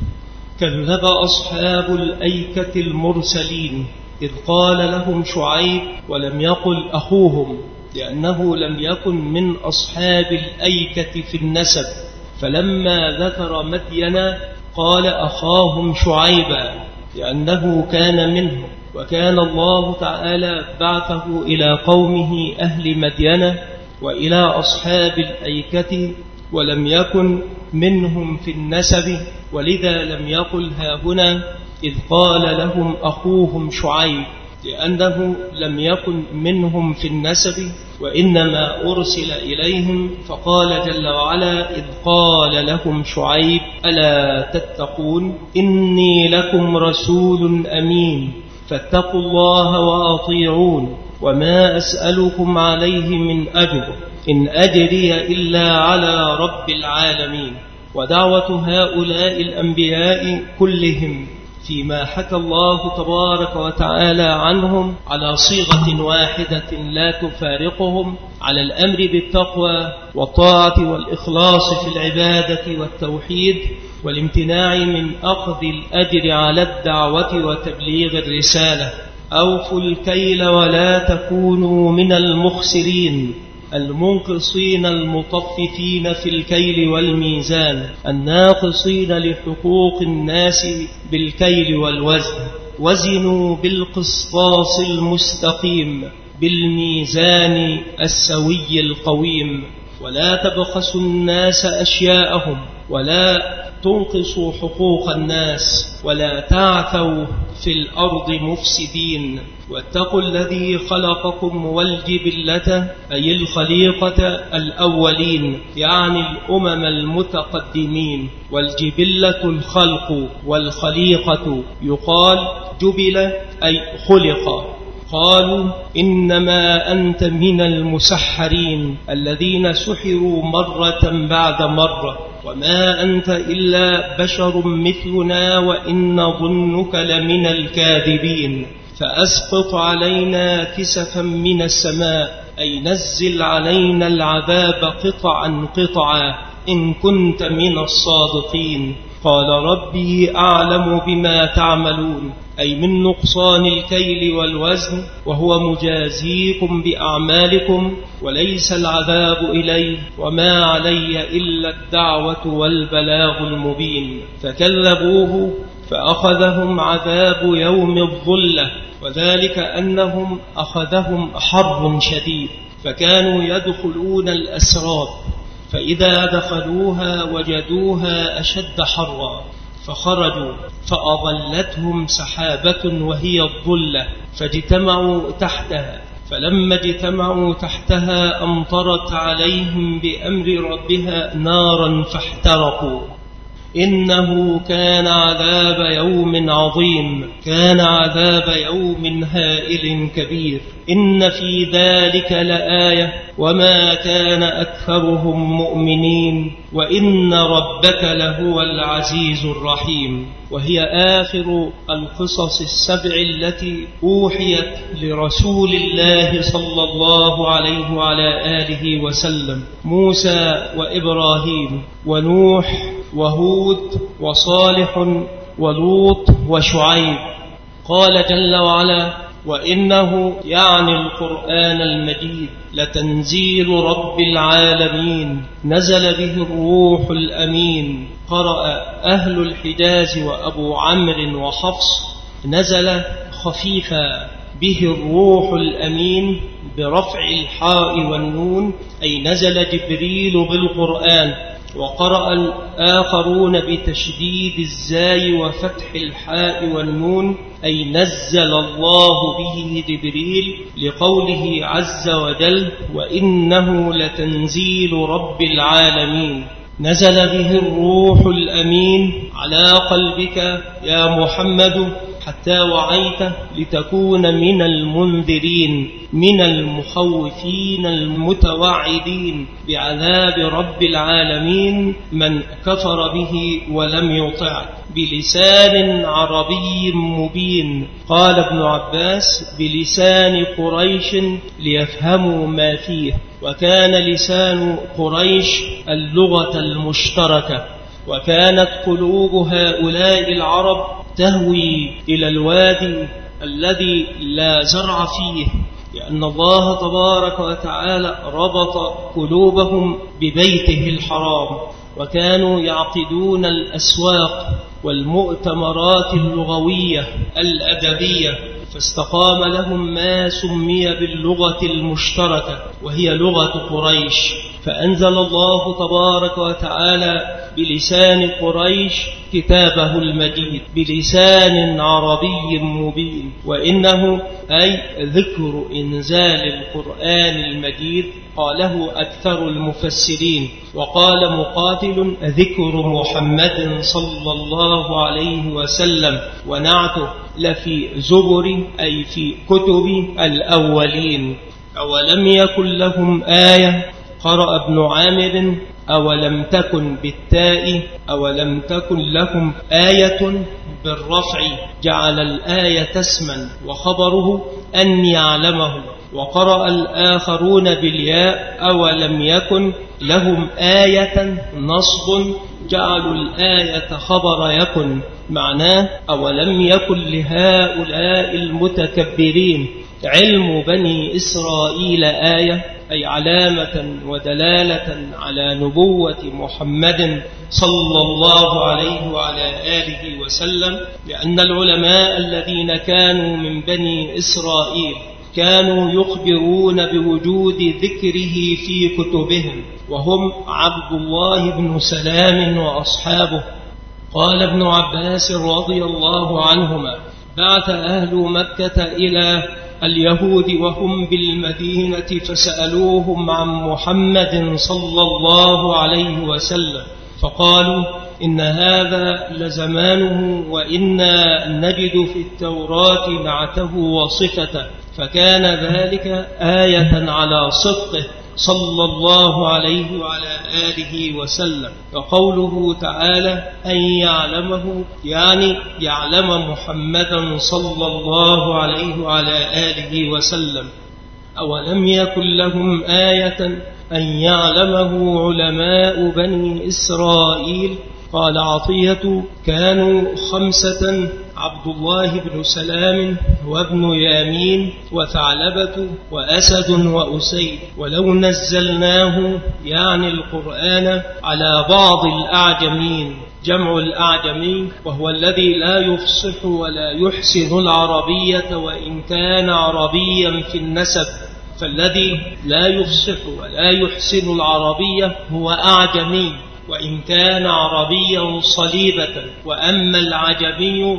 كذب أصحاب الأيكة المرسلين إذ قال لهم شعيب ولم يقل أخوهم، لأنه لم يكن من أصحاب الأيكة في النسب، فلما ذكر مدين قال أخاهم شعيبا لأنه كان منهم، وكان الله تعالى بعثه إلى قومه أهل مدين وإلى أصحاب الأيكة ولم يكن منهم في النسب، ولذا لم يقل هاهنا إذ قال لهم أخوهم شعيب، لأنه لم يكن منهم في النسب وإنما أرسل إليهم. فقال جل وعلا إذ قال لهم شعيب ألا تتقون إني لكم رسول أمين فاتقوا الله وأطيعون وما أسألكم عليه من أجر إن أجري إلا على رب العالمين. ودعوة هؤلاء الأنبياء كلهم فيما حكى الله تبارك وتعالى عنهم على صيغة واحدة لا تفارقهم على الأمر بالتقوى والطاعة والإخلاص في العبادة والتوحيد والامتناع من أخذ الأجر على الدعوة وتبليغ الرسالة. أوفوا الكيل ولا تكونوا من المخسرين المنقصين المطففين في الكيل والميزان الناقصين لحقوق الناس بالكيل والوزن. وزنوا بالقسطاس المستقيم بالميزان السوي القويم ولا تبخسوا الناس أشياءهم ولا تنقصوا حقوق الناس ولا تعثوا في الأرض مفسدين. واتقوا الذي خلقكم والجبلة أي الخليقة الأولين يعني الأمم المتقدمين، والجبلة الخلق والخليقة يقال جبل أي خلق. قالوا إنما أنت من المسحرين الذين سحروا مرة بعد مرة وما أنت إلا بشر مثلنا وإن ظنك لمن الكاذبين فأسقط علينا كسفا من السماء أي نزل علينا العذاب قطعا قطعا إن كنت من الصادقين. قال ربي أعلم بما تعملون أي من نقصان الكيل والوزن وهو مجازيكم بأعمالكم وليس العذاب إليه وما علي إلا الدعوة والبلاغ المبين. فكذبوه فأخذهم عذاب يوم الظلة، وذلك أنهم أخذهم حر شديد فكانوا يدخلون الأسراب فإذا دخلوها وجدوها أشد حرا فخرجوا فأظلتهم سحابة وهي الظلة فاجتمعوا تحتها، فلما اجتمعوا تحتها أمطرت عليهم بأمر ربها نارا فاحترقوا. إنه كان عذاب يوم عظيم، كان عذاب يوم هائل كبير، إن في ذلك لآية وما كان أكثرهم مؤمنين وإن ربك لهو العزيز الرحيم. وهي آخر القصص السبع التي أوحيت لرسول الله صلى الله عليه وعلى آله وسلم: موسى وإبراهيم ونوح وهود وصالح ولوط وشعيب. قال جل وعلا: وإنه يعني القرآن المجيد لتنزيل رب العالمين نزل به الروح الأمين. قرأ أهل الحجاز وأبو عمرو وحفص: نزل خفيفا به الروح الأمين برفع الحاء والنون، أي نزل جبريل بالقرآن. وقرأ الآخرون بتشديد الزاي وفتح الحاء والنون، أي نزل الله به جبريل، لقوله عز وجل: وإنه لتنزيل رب العالمين. نزل به الروح الأمين على قلبك يا محمد حتى وعيت لتكون من المنذرين، من المخوفين المتوعدين بعذاب رب العالمين من كفر به ولم يطع، بلسان عربي مبين. قال ابن عباس: بلسان قريش ليفهموا ما فيه. وكان لسان قريش اللغة المشتركة، وكانت قلوب هؤلاء العرب تهوي إلى الوادي الذي لا زرع فيه، لأن الله تبارك وتعالى ربط قلوبهم ببيته الحرام، وكانوا يعقدون الأسواق والمؤتمرات اللغوية الأدبية، فاستقام لهم ما سمي باللغة المشتركة وهي لغة قريش. فأنزل الله تبارك وتعالى بلسان قريش كتابه المجيد بلسان عربي مبين. وإنه أي ذكر إنزال القرآن المجيد قاله أكثر المفسرين. وقال مقاتل: ذكر محمد صلى الله عليه وسلم ونعته لفي زبر، أي في كتب الأولين. أولم يكن لهم آية. قرأ ابن عامر: أولم تكن بالتاء، أولم تكن لهم آية بالرفع، جعل الآية اسما وخبره أن يعلمه. وقرأ الآخرون بالياء: أولم يكن لهم آية نصب، جعلوا الآية خبر يكن، معناه أولم يكن لهؤلاء المتكبرين علم بني إسرائيل آية، أي علامة ودلالة على نبوة محمد صلى الله عليه وعلى آله وسلم. لأن العلماء الذين كانوا من بني إسرائيل كانوا يخبرون بوجود ذكره في كتبهم، وهم عبد الله بن سلام وأصحابه. قال ابن عباس رضي الله عنهما: بعث أهل مكة إلى اليهود وهم بالمدينة فسألوهم عن محمد صلى الله عليه وسلم، فقالوا: إن هذا لزمانه، وإنا نجد في التوراة نعته وصفته، فكان ذلك آية على صدقه صلى الله عليه وعلى آله وسلم. وقوله تعالى: أن يعلمه، يعني يعلم محمدا صلى الله عليه وعلى آله وسلم. أولم يكن لهم آية أن يعلمه علماء بني إسرائيل. قال عطية: كانوا 5: عبد الله بن سلام وابن يامين وثعلبة وأسد وأسيد. ولو نزلناه، يعني القرآن، على بعض الأعجمين، جمع الأعجمي وهو الذي لا يفصح ولا يحسن العربية وإن كان عربيا في النسب، فالذي لا يفصح ولا يحسن العربية هو أعجمي وإن كان عربيا صليبة. وأما العجمي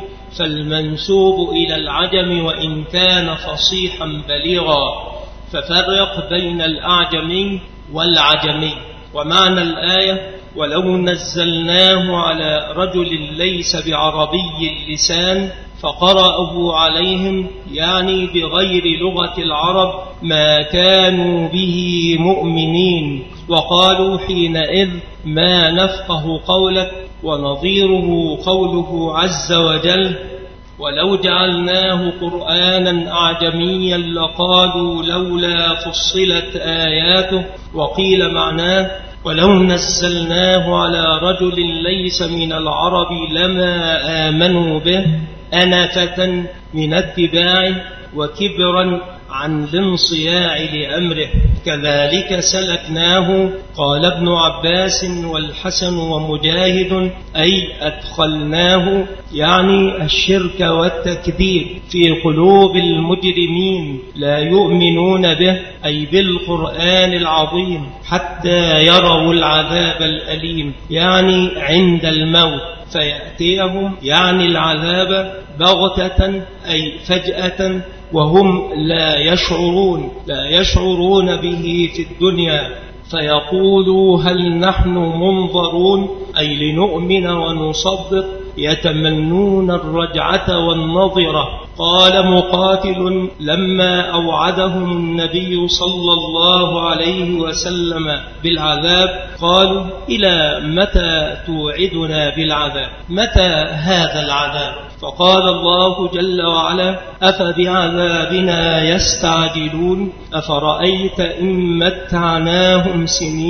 فالمنسوب إلى العجم وإن كان فصيحا بليغا. ففرق بين الأعجمي والعجمي. ومعنى الآية: ولو نزلناه على رجل ليس بعربي اللسان فقرأه عليهم يعني بغير لغة العرب ما كانوا به مؤمنين، وقالوا حينئذ ما نفقه قولك. ونظيره قوله عز وجل ولو جعلناه قرآنا أعجميا لقالوا لولا فصلت آياته. وقيل معناه ولو نزلناه على رجل ليس من العرب لما آمنوا به أنفة من اتباعه وكبرا عن الانصياع لأمره كذلك سلكناه. قال ابن عباس والحسن ومجاهد أي أدخلناه يعني الشرك والتكذيب في قلوب المجرمين لا يؤمنون به أي بالقرآن العظيم حتى يروا العذاب الأليم يعني عند الموت فيأتيهم يعني العذاب بغتة أي فجأة وهم لا يشعرون به في الدنيا فيقولوا هل نحن منظرون أي لنؤمن ونصدق يتمنون الرجعة والنظرة. قال مقاتل لما أوعدهم النبي صلى الله عليه وسلم بالعذاب قالوا إلى متى توعدنا بالعذاب؟ متى هذا العذاب؟ فقال الله جل وعلا أفبعذابنا يستعجلون أفرأيت إن متعناهم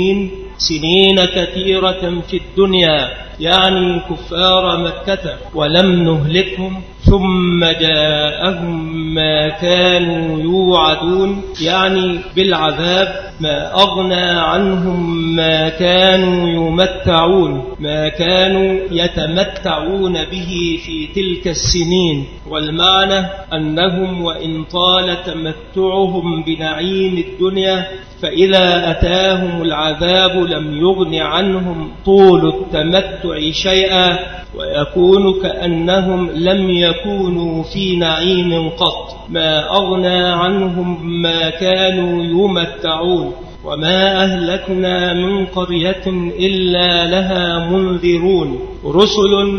سنين كثيرة في الدنيا يعني كفار مكة ولم نهلكهم ثم جاءهم ما كانوا يوعدون يعني بالعذاب ما أغنى عنهم ما كانوا يمتعون ما كانوا يتمتعون به في تلك السنين. والمعنى أنهم وإن طال تمتعهم بنعيم الدنيا فإذا أتاهم العذاب لم يغن عنهم طول التمتع شيئا ويكون كأنهم لم يكونوا في نعيم قط ما أغنى عنهم ما كانوا يمتعون. وما أهلكنا من قرية إلا لها منذرون رسل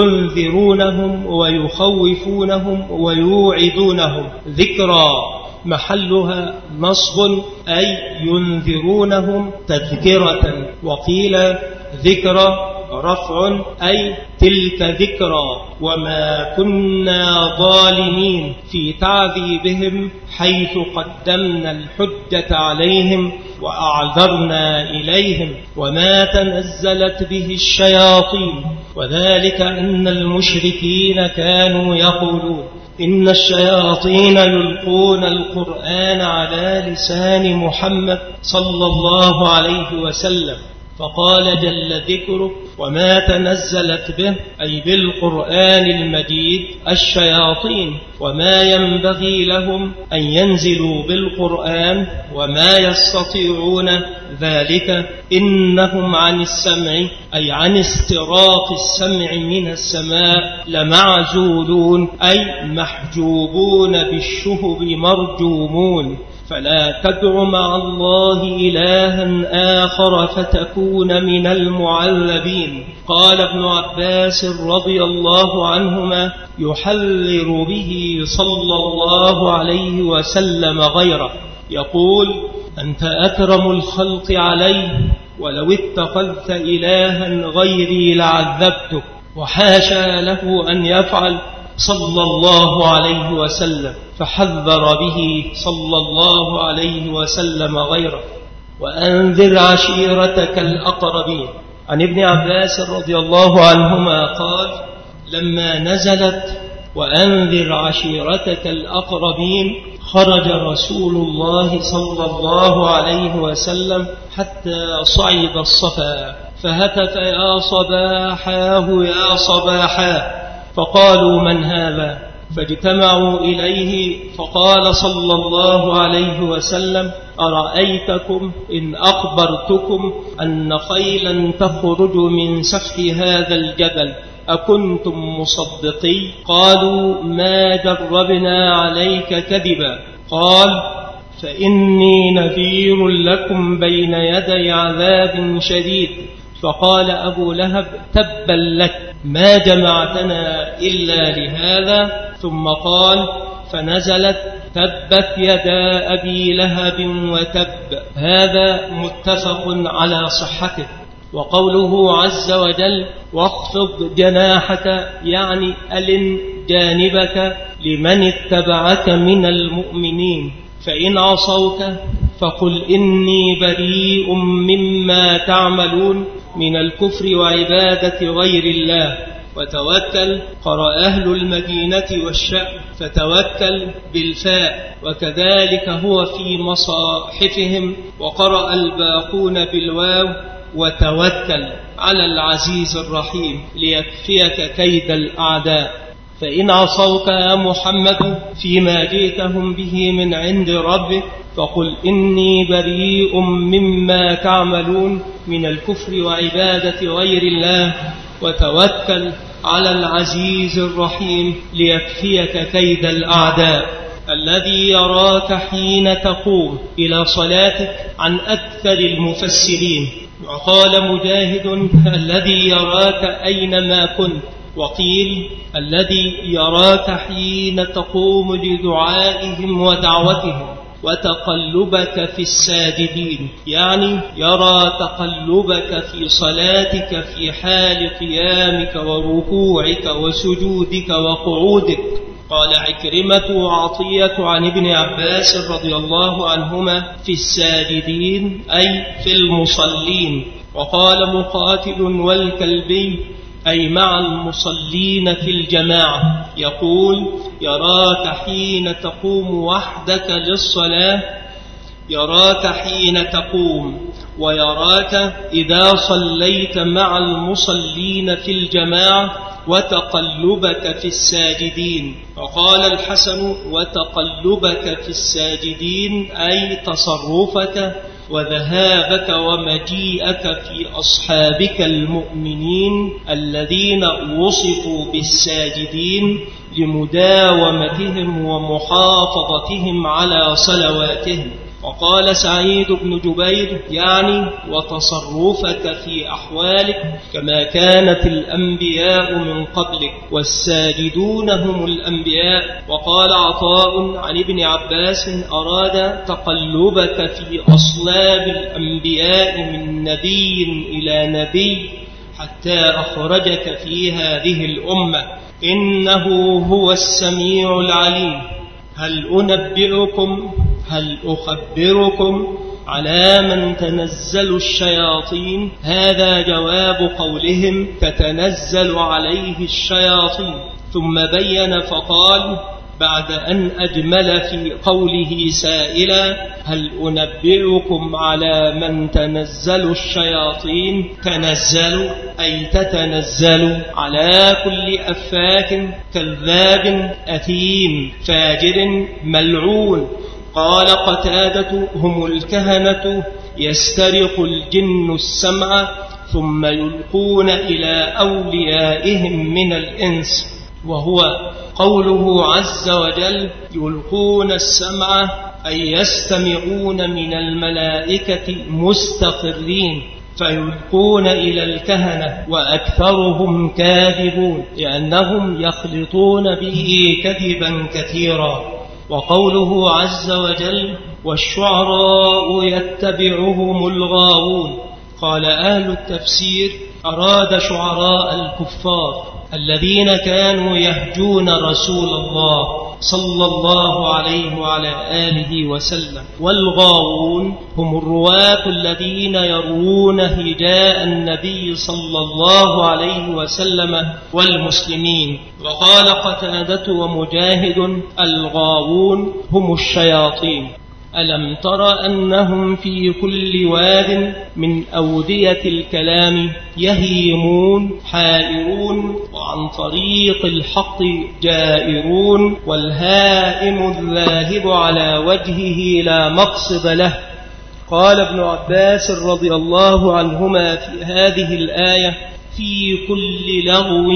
ينذرونهم ويخوفونهم ويوعدونهم. ذكرى محلها نصب أي ينذرونهم تذكرة. وقيل ذكرى رفع أي تلك ذكرى. وما كنا ظالمين في تعذيبهم حيث قدمنا الحجة عليهم وأعذرنا إليهم. وما تنزلت به الشياطين وذلك أن المشركين كانوا يقولون إن الشياطين يلقون القرآن على لسان محمد صلى الله عليه وسلم. فقال جل ذكره وما تنزلت به أي بالقرآن المجيد الشياطين وما ينبغي لهم أن ينزلوا بالقرآن وما يستطيعون ذلك إنهم عن السمع أي عن استراق السمع من السماء لمعزولون أي محجوبون بالشهب مرجومون. فلا تدع مع الله إلها آخر فتكون من المعذبين. قال ابن عباس رضي الله عنهما يحذر به صلى الله عليه وسلم غيره يقول أنت أكرم الخلق عليه ولو اتخذت إلها غيري لعذبتك. وحاشا له أن يفعل صلى الله عليه وسلم فحذر به صلى الله عليه وسلم غيره. وأنذر عشيرتك الأقربين. عن ابن عباس رضي الله عنهما قال لما نزلت وأنذر عشيرتك الأقربين خرج رسول الله صلى الله عليه وسلم حتى صعد الصفا فهتف يا صباحاه يا صباحاه فقالوا من هذا؟ فاجتمعوا إليه فقال صلى الله عليه وسلم أرأيتكم إن أخبرتكم أن خيلا تخرج من سفح هذا الجبل أكنتم مصدقي؟ قالوا ما جربنا عليك كذبا. قال فإني نذير لكم بين يدي عذاب شديد فقال أبو لهب: تبا لك، ما جمعتنا إلا لهذا. ثم قال: فنزلت: تبت يدا أبي لهب وتب. هذا متفق على صحته. وقوله عز وجل: واخفض جناحك، يعني ألن جانبك لمن اتبعك من المؤمنين، فإن عصوك فقل إني بريء مما تعملون من الكفر وعبادة غير الله وتوكل. قرأ أهل المدينة والشأم فتوكل بالفاء، وكذلك هو في مصاحفهم. وقرأ الباقون بالواو وتوكل على العزيز الرحيم ليكفيك كيد الأعداء. فإن عصوك يا محمد فيما جئتهم به من عند ربك فقل إني بريء مما تعملون من الكفر وعبادة غير الله وتوكل على العزيز الرحيم ليكفيك كيد الأعداء. الذي يراك حين تقوم إلى صلاتك عن أكثر المفسرين. وقال مجاهد: الذي يراك أينما كنت. وقيل: الذي يراك حين تقوم لدعائهم ودعوتهم وتقلبك في الساجدين، يعني يرى تقلبك في صلاتك في حال قيامك وركوعك وسجودك وقعودك. قال عكرمة وعطية عن ابن عباس رضي الله عنهما: في الساجدين أي في المصلين. وقال مقاتل والكلبي: أي مع المصلين في الجماعة. يقول: يراك حين تقوم وحدك للصلاة، يراك حين تقوم، ويراك إذا صليت مع المصلين في الجماعة، وتقلبك في الساجدين. وقال الحسن: وتقلبك في الساجدين أي تصرفك وذهابك ومجيئك في أصحابك المؤمنين الذين وصفوا بالساجدين لمداومتهم ومحافظتهم على صلواتهم. وقال سعيد بن جبير: يعني وتصرفك في أحوالك كما كانت الأنبياء من قبلك، والساجدون هم الأنبياء. وقال عطاء عن ابن عباس: أراد تقلبك في أصلاب الأنبياء من نبي إلى نبي حتى أخرجك في هذه الأمة، إنه هو السميع العليم. هل أخبركم على من تنزل الشياطين؟ هذا جواب قولهم: تتنزل عليه الشياطين. ثم بين فقال بعد أن أجمل في قوله سائلا: هل أنبئكم على من تنزل الشياطين؟ تنزل أي تتنزل على كل أفاك كذاب أثيم فاجر ملعون. قال قتادة: هم الكهنة يسترق الجن السمع ثم يلقون إلى أوليائهم من الإنس. وهو قوله عز وجل: يلقون السمع أي يستمعون من الملائكة مستقرين، فيلقون إلى الكهنة وأكثرهم كاذبون لأنهم يخلطون به كذبا كثيرا. وقوله عز وجل: والشعراء يتبعهم الغاوون. قال أهل التفسير: أراد شعراء الكفار الذين كانوا يهجون رسول الله صلى الله عليه وعلى آله وسلم. والغاوون هم الرواة الذين يروون هجاء النبي صلى الله عليه وسلم والمسلمين. وقال قتادة ومجاهد: الغاوون هم الشياطين. ألم تر أنهم في كل واد من أودية الكلام يهيمون حائرون وعن طريق الحق جائرون، والهائم الذاهب على وجهه لا مقصد له. قال ابن عباس رضي الله عنهما في هذه الآية: في كل لغو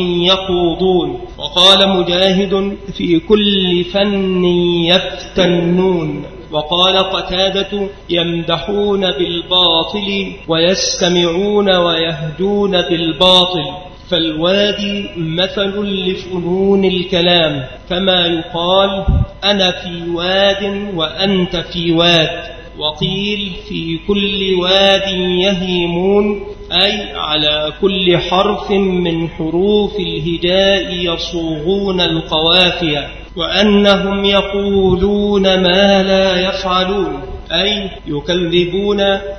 يخوضون. وقال مجاهد: في كل فن يفتنون. وقال قتادة: يمدحون بالباطل ويستمعون ويهدون بالباطل، فالوادي مثل لفنون الكلام، كما يقال: أنا في واد وأنت في واد. وقيل: في كل واد يهيمون، أي على كل حرف من حروف الهجاء يصوغون القوافي، وأنهم يقولون ما لا يفعلون، أي يكذبون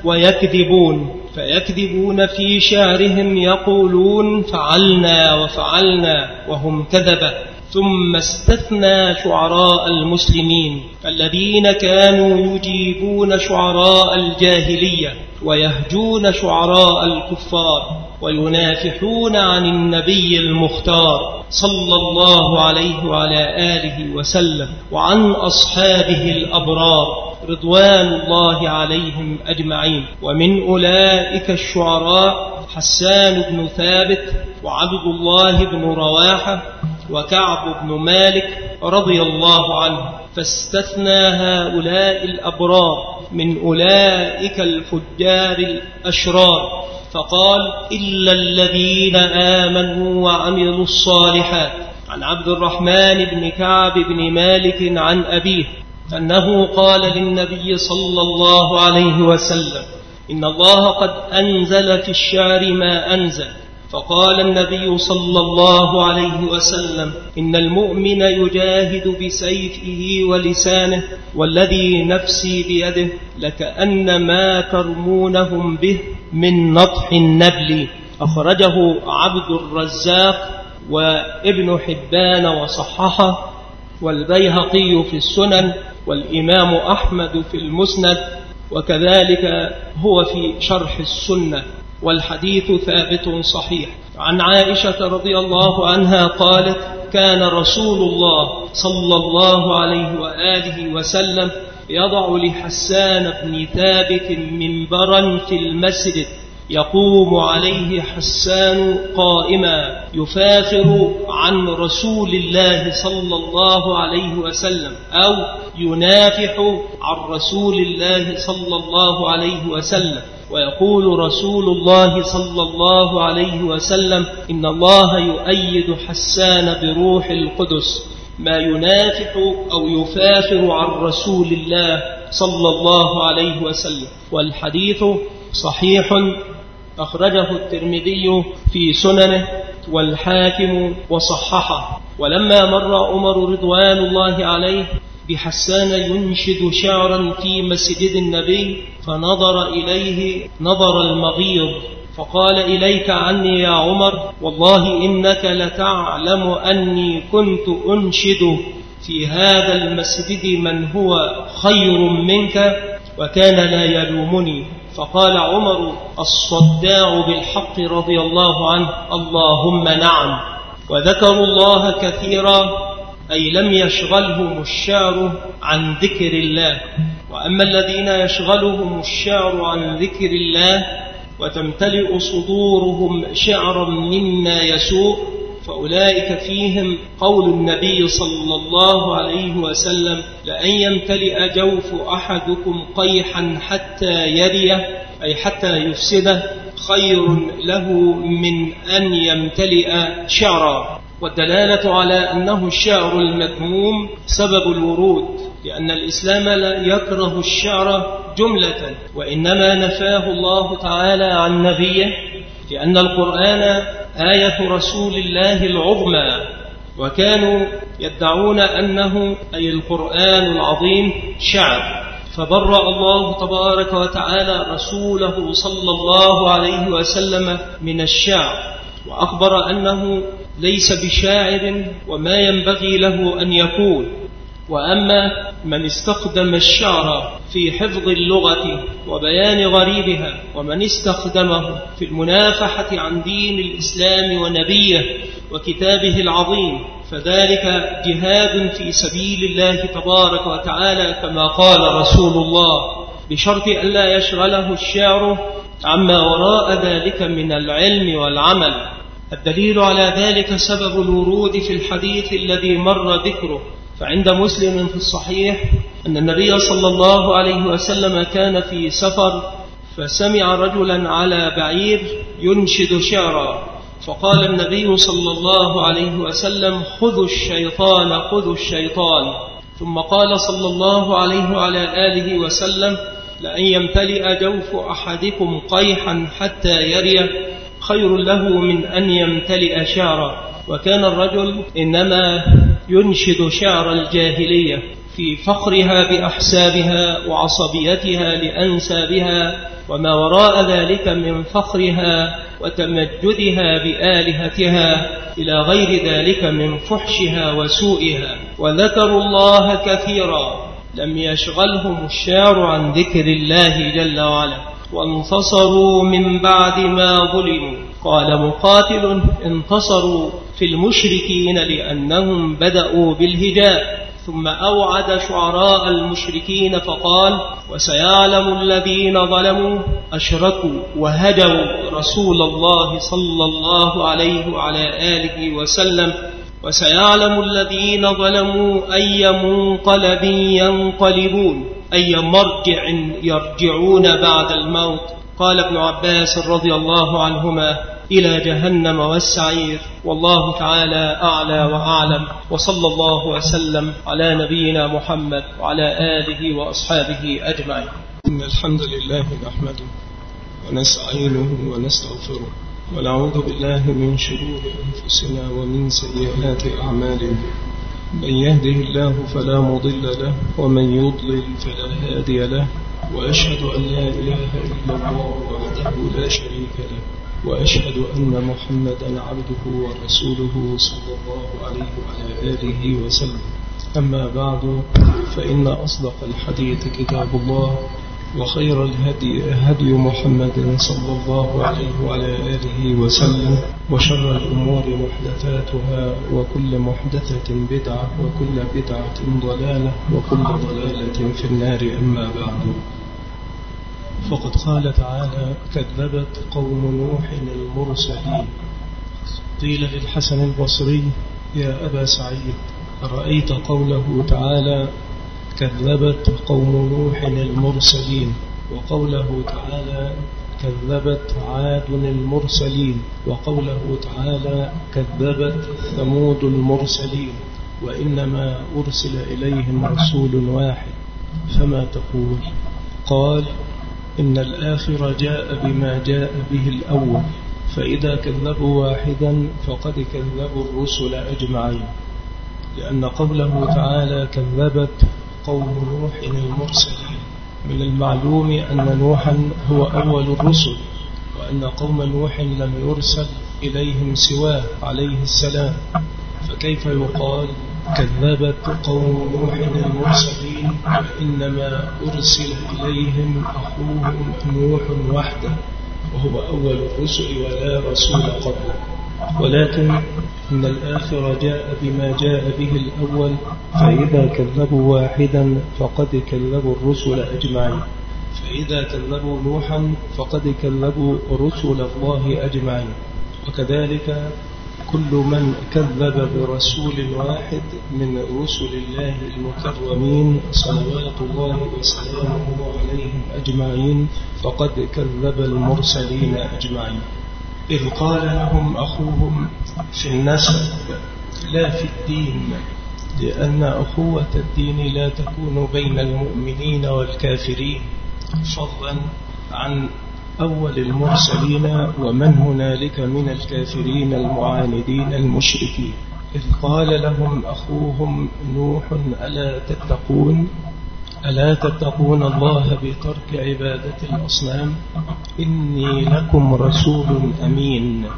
ويكذبون، فيكذبون في شعرهم يقولون فعلنا وفعلنا وهم كذبة. ثم استثنى شعراء المسلمين الذين كانوا يجيبون شعراء الجاهلية ويهجون شعراء الكفار وينافحون عن النبي المختار صلى الله عليه وعلى آله وسلم وعن أصحابه الأبرار رضوان الله عليهم أجمعين. ومن أولئك الشعراء حسان بن ثابت وعبد الله بن رواحة وكعب بن مالك رضي الله عنه، فاستثنى هؤلاء الأبرار من أولئك الفجار الأشرار، فقال: إلا الذين آمنوا وعملوا الصالحات. عن عبد الرحمن بن كعب بن مالك عن أبيه أنه قال للنبي صلى الله عليه وسلم: إن الله قد أنزل في الشعر ما أنزل. فقال النبي صلى الله عليه وسلم: إن المؤمن يجاهد بسيفه ولسانه، والذي نفسي بيده لكأن ما ترمونهم به من نطح النبل. أخرجه عبد الرزاق وابن حبان وصححه، والبيهقي في السنن، والإمام أحمد في المسند، وكذلك هو في شرح السنة، والحديث ثابت صحيح. عن عائشة رضي الله عنها قالت: كان رسول الله صلى الله عليه وآله وسلم يضع لحسان بن ثابت منبرا في المسجد يقوم عليه حسان قائما يفاخر عن رسول الله صلى الله عليه وسلم، أو ينافح عن رسول الله صلى الله عليه وسلم، ويقول رسول الله صلى الله عليه وسلم: إن الله يؤيد حسان بروح القدس، ما ينافح أو يفاخر عن رسول الله صلى الله عليه وسلم. والحديث صحيح، أخرجه الترمذي في سننه والحاكم وصححه. ولما مر عمر رضوان الله عليه بحسان ينشد شعرا في مسجد النبي فنظر إليه نظر المغيظ، فقال: إليك عني يا عمر، والله إنك لتعلم أني كنت أنشد في هذا المسجد من هو خير منك، وكان لا يلومني. فقال عمر الصداع بالحق رضي الله عنه: اللهم نعم. وذكروا الله كثيرا، أي لم يشغلهم الشعر عن ذكر الله. وأما الذين يشغلهم الشعر عن ذكر الله وتمتلئ صدورهم شعرا مما يسوء، فأولئك فيهم قول النبي صلى الله عليه وسلم: لأن يمتلئ جوف أحدكم قيحا حتى يريه، أي حتى يفسده، خير له من أن يمتلئ شعرا. والدلالة على أنه الشعر المذموم سبب الورود، لأن الإسلام لا يكره الشعر جملة، وإنما نفاه الله تعالى عن نبيه، لأن القرآن آية رسول الله العظمى، وكانوا يدعون أنه أي القرآن العظيم شعر، فبرأ الله تبارك وتعالى رسوله صلى الله عليه وسلم من الشعر، وأخبر أنه ليس بشاعر وما ينبغي له أن يكون. وأما من استخدم الشعر في حفظ اللغة وبيان غريبها، ومن استخدمه في المنافحة عن دين الإسلام ونبيه وكتابه العظيم، فذلك جهاد في سبيل الله تبارك وتعالى، كما قال رسول الله، بشرط أن لا يشغله الشعر عما وراء ذلك من العلم والعمل. الدليل على ذلك سبب الورود في الحديث الذي مر ذكره فعند مسلم في الصحيح أن النبي صلى الله عليه وسلم كان في سفر فسمع رجلا على بعير ينشد شعرا، فقال النبي صلى الله عليه وسلم: خذوا الشيطان خذوا الشيطان. ثم قال صلى الله عليه وعلى آله وسلم: لأن يمتلئ جوف أحدكم قيحا حتى يري خير له من أن يمتلئ شعرا. وكان الرجل إنما ينشد شعر الجاهلية في فخرها بأحسابها وعصبيتها لأنسابها وما وراء ذلك من فخرها وتمجدها بآلهتها إلى غير ذلك من فحشها وسوءها. وذكروا الله كثيرا، لم يشغلهم الشعر عن ذكر الله جل وعلا، وانتصروا من بعد ما ظلموا. قال مقاتل: انتصروا في المشركين لأنهم بدأوا بالهجاء. ثم أوعد شعراء المشركين فقال: وسيعلم الذين ظلموا أشركوا وهجوا رسول الله صلى الله عليه وعلى آله وسلم، وسيعلم الذين ظلموا أي منقلب ينقلبون، أي مرجع يرجعون بعد الموت. قال ابن عباس رضي الله عنهما: إلى جهنم والسعير. والله تعالى أعلى وأعلم، وصلى الله وسلم على نبينا محمد وعلى آله وأصحابه أجمعين. إن الحمد لله نحمده ونستعينه ونستغفره ونعوذ بالله من شرور أنفسنا ومن سيئات أعمالنا، من يهده الله فلا مضل له ومن يضلل فلا هادي له، وأشهد أن لا إله إلا الله وحده لا شريك له، وأشهد أن محمدا عبده ورسوله صلى الله عليه وعلى آله وسلم. أما بعد، فإن أصدق الحديث كتاب الله، وخير الهدي هدي محمد صلى الله عليه وعلى آله وسلم، وشر الأمور محدثاتها، وكل محدثة بدعة، وكل بدعة ضلالة، وكل ضلالة في النار. أما بعد، فقد قال تعالى: كذبت قوم نوح المرسلين. قيل للحسن البصري: يا أبا سعيد، رأيت قوله تعالى: كذبت قوم نوح المرسلين، وقوله تعالى: كذبت عاد المرسلين، وقوله تعالى: كذبت ثمود المرسلين، وإنما أرسل إليهم رسول واحد، فما تقول؟ قال: إن الآخر جاء بما جاء به الأول، فإذا كذبوا واحدا فقد كذبوا الرسل أجمعين. لأن قوله تعالى: كذبت قوم نوح المرسلين، من المعلوم أن نوحا هو أول الرسل، وأن قوم نوح لم يرسل إليهم سواه عليه السلام، فكيف يقال كذبت قوم نوح المرسلين وإنما أرسل إليهم أخوهم نوح وحده وهو أول الرسل ولا رسول قبله؟ ولكن إن الآخر جاء بما جاء به الأول، فإذا كذبوا واحدا فقد كذبوا الرسل أجمعين، فإذا كذبوا نوحا فقد كذبوا رسل الله أجمعين. وكذلك كل من كذب برسول واحد من رسل الله المكرمين صلوات الله وسلامه عليهم أجمعين فقد كذب المرسلين أجمعين. إذ قال لهم أخوهم في النسب لا في الدين، لأن أخوة الدين لا تكون بين المؤمنين والكافرين، فضلا عن أول المرسلين ومن هنالك من الكافرين المعاندين المشركين. إذ قال لهم أخوهم نوح ألا تتقون الله بترك عبادة الأصنام؟ إني لكم رسول أمين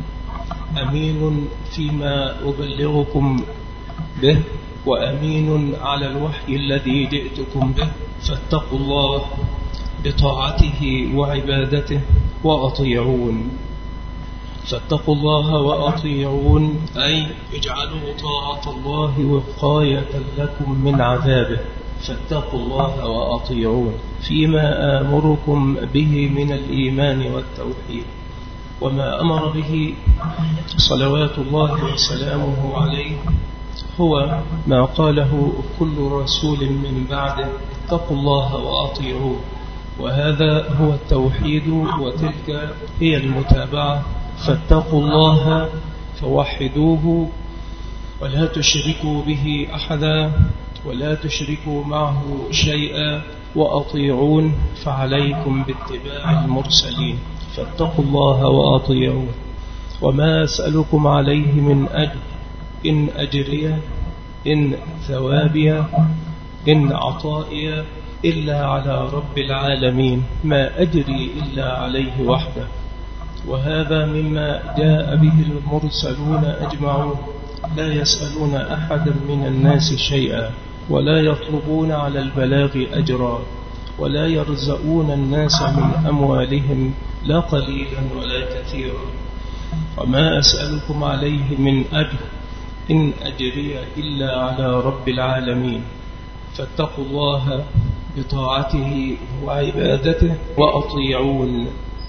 فيما أبلغكم به، وأمين على الوحي الذي جئتكم به، فاتقوا الله بطاعته وعبادته وأطيعون. فاتقوا الله وأطيعون أي اجعلوا طاعة الله وقاية لكم من عذابه، فاتقوا الله وأطيعون فيما آمركم به من الإيمان والتوحيد، وما أمر به صلوات الله وسلامه عليه هو ما قاله كل رسول من بعده: اتقوا الله وأطيعوه. وهذا هو التوحيد، وتلك هي المتابعة. فاتقوا الله فوحدوه ولا تشركوا به أحدا ولا تشركوا معه شيئا وأطيعون فعليكم باتباع المرسلين. فاتقوا الله وأطيعون. وما أسألكم عليه من أجر إن أجري إن ثوابي إن عطائي إلا على رب العالمين، ما أجري إلا عليه وحده. وهذا مما جاء به المرسلون أجمعون، لا يسألون أحدا من الناس شيئا، ولا يطلبون على البلاغ أجرا، ولا يرزقون الناس من أموالهم لا قليلا ولا كثيرا. وما أسألكم عليه من أجر إن أجري إلا على رب العالمين. فاتقوا الله بطاعته وعبادته وأطيعون.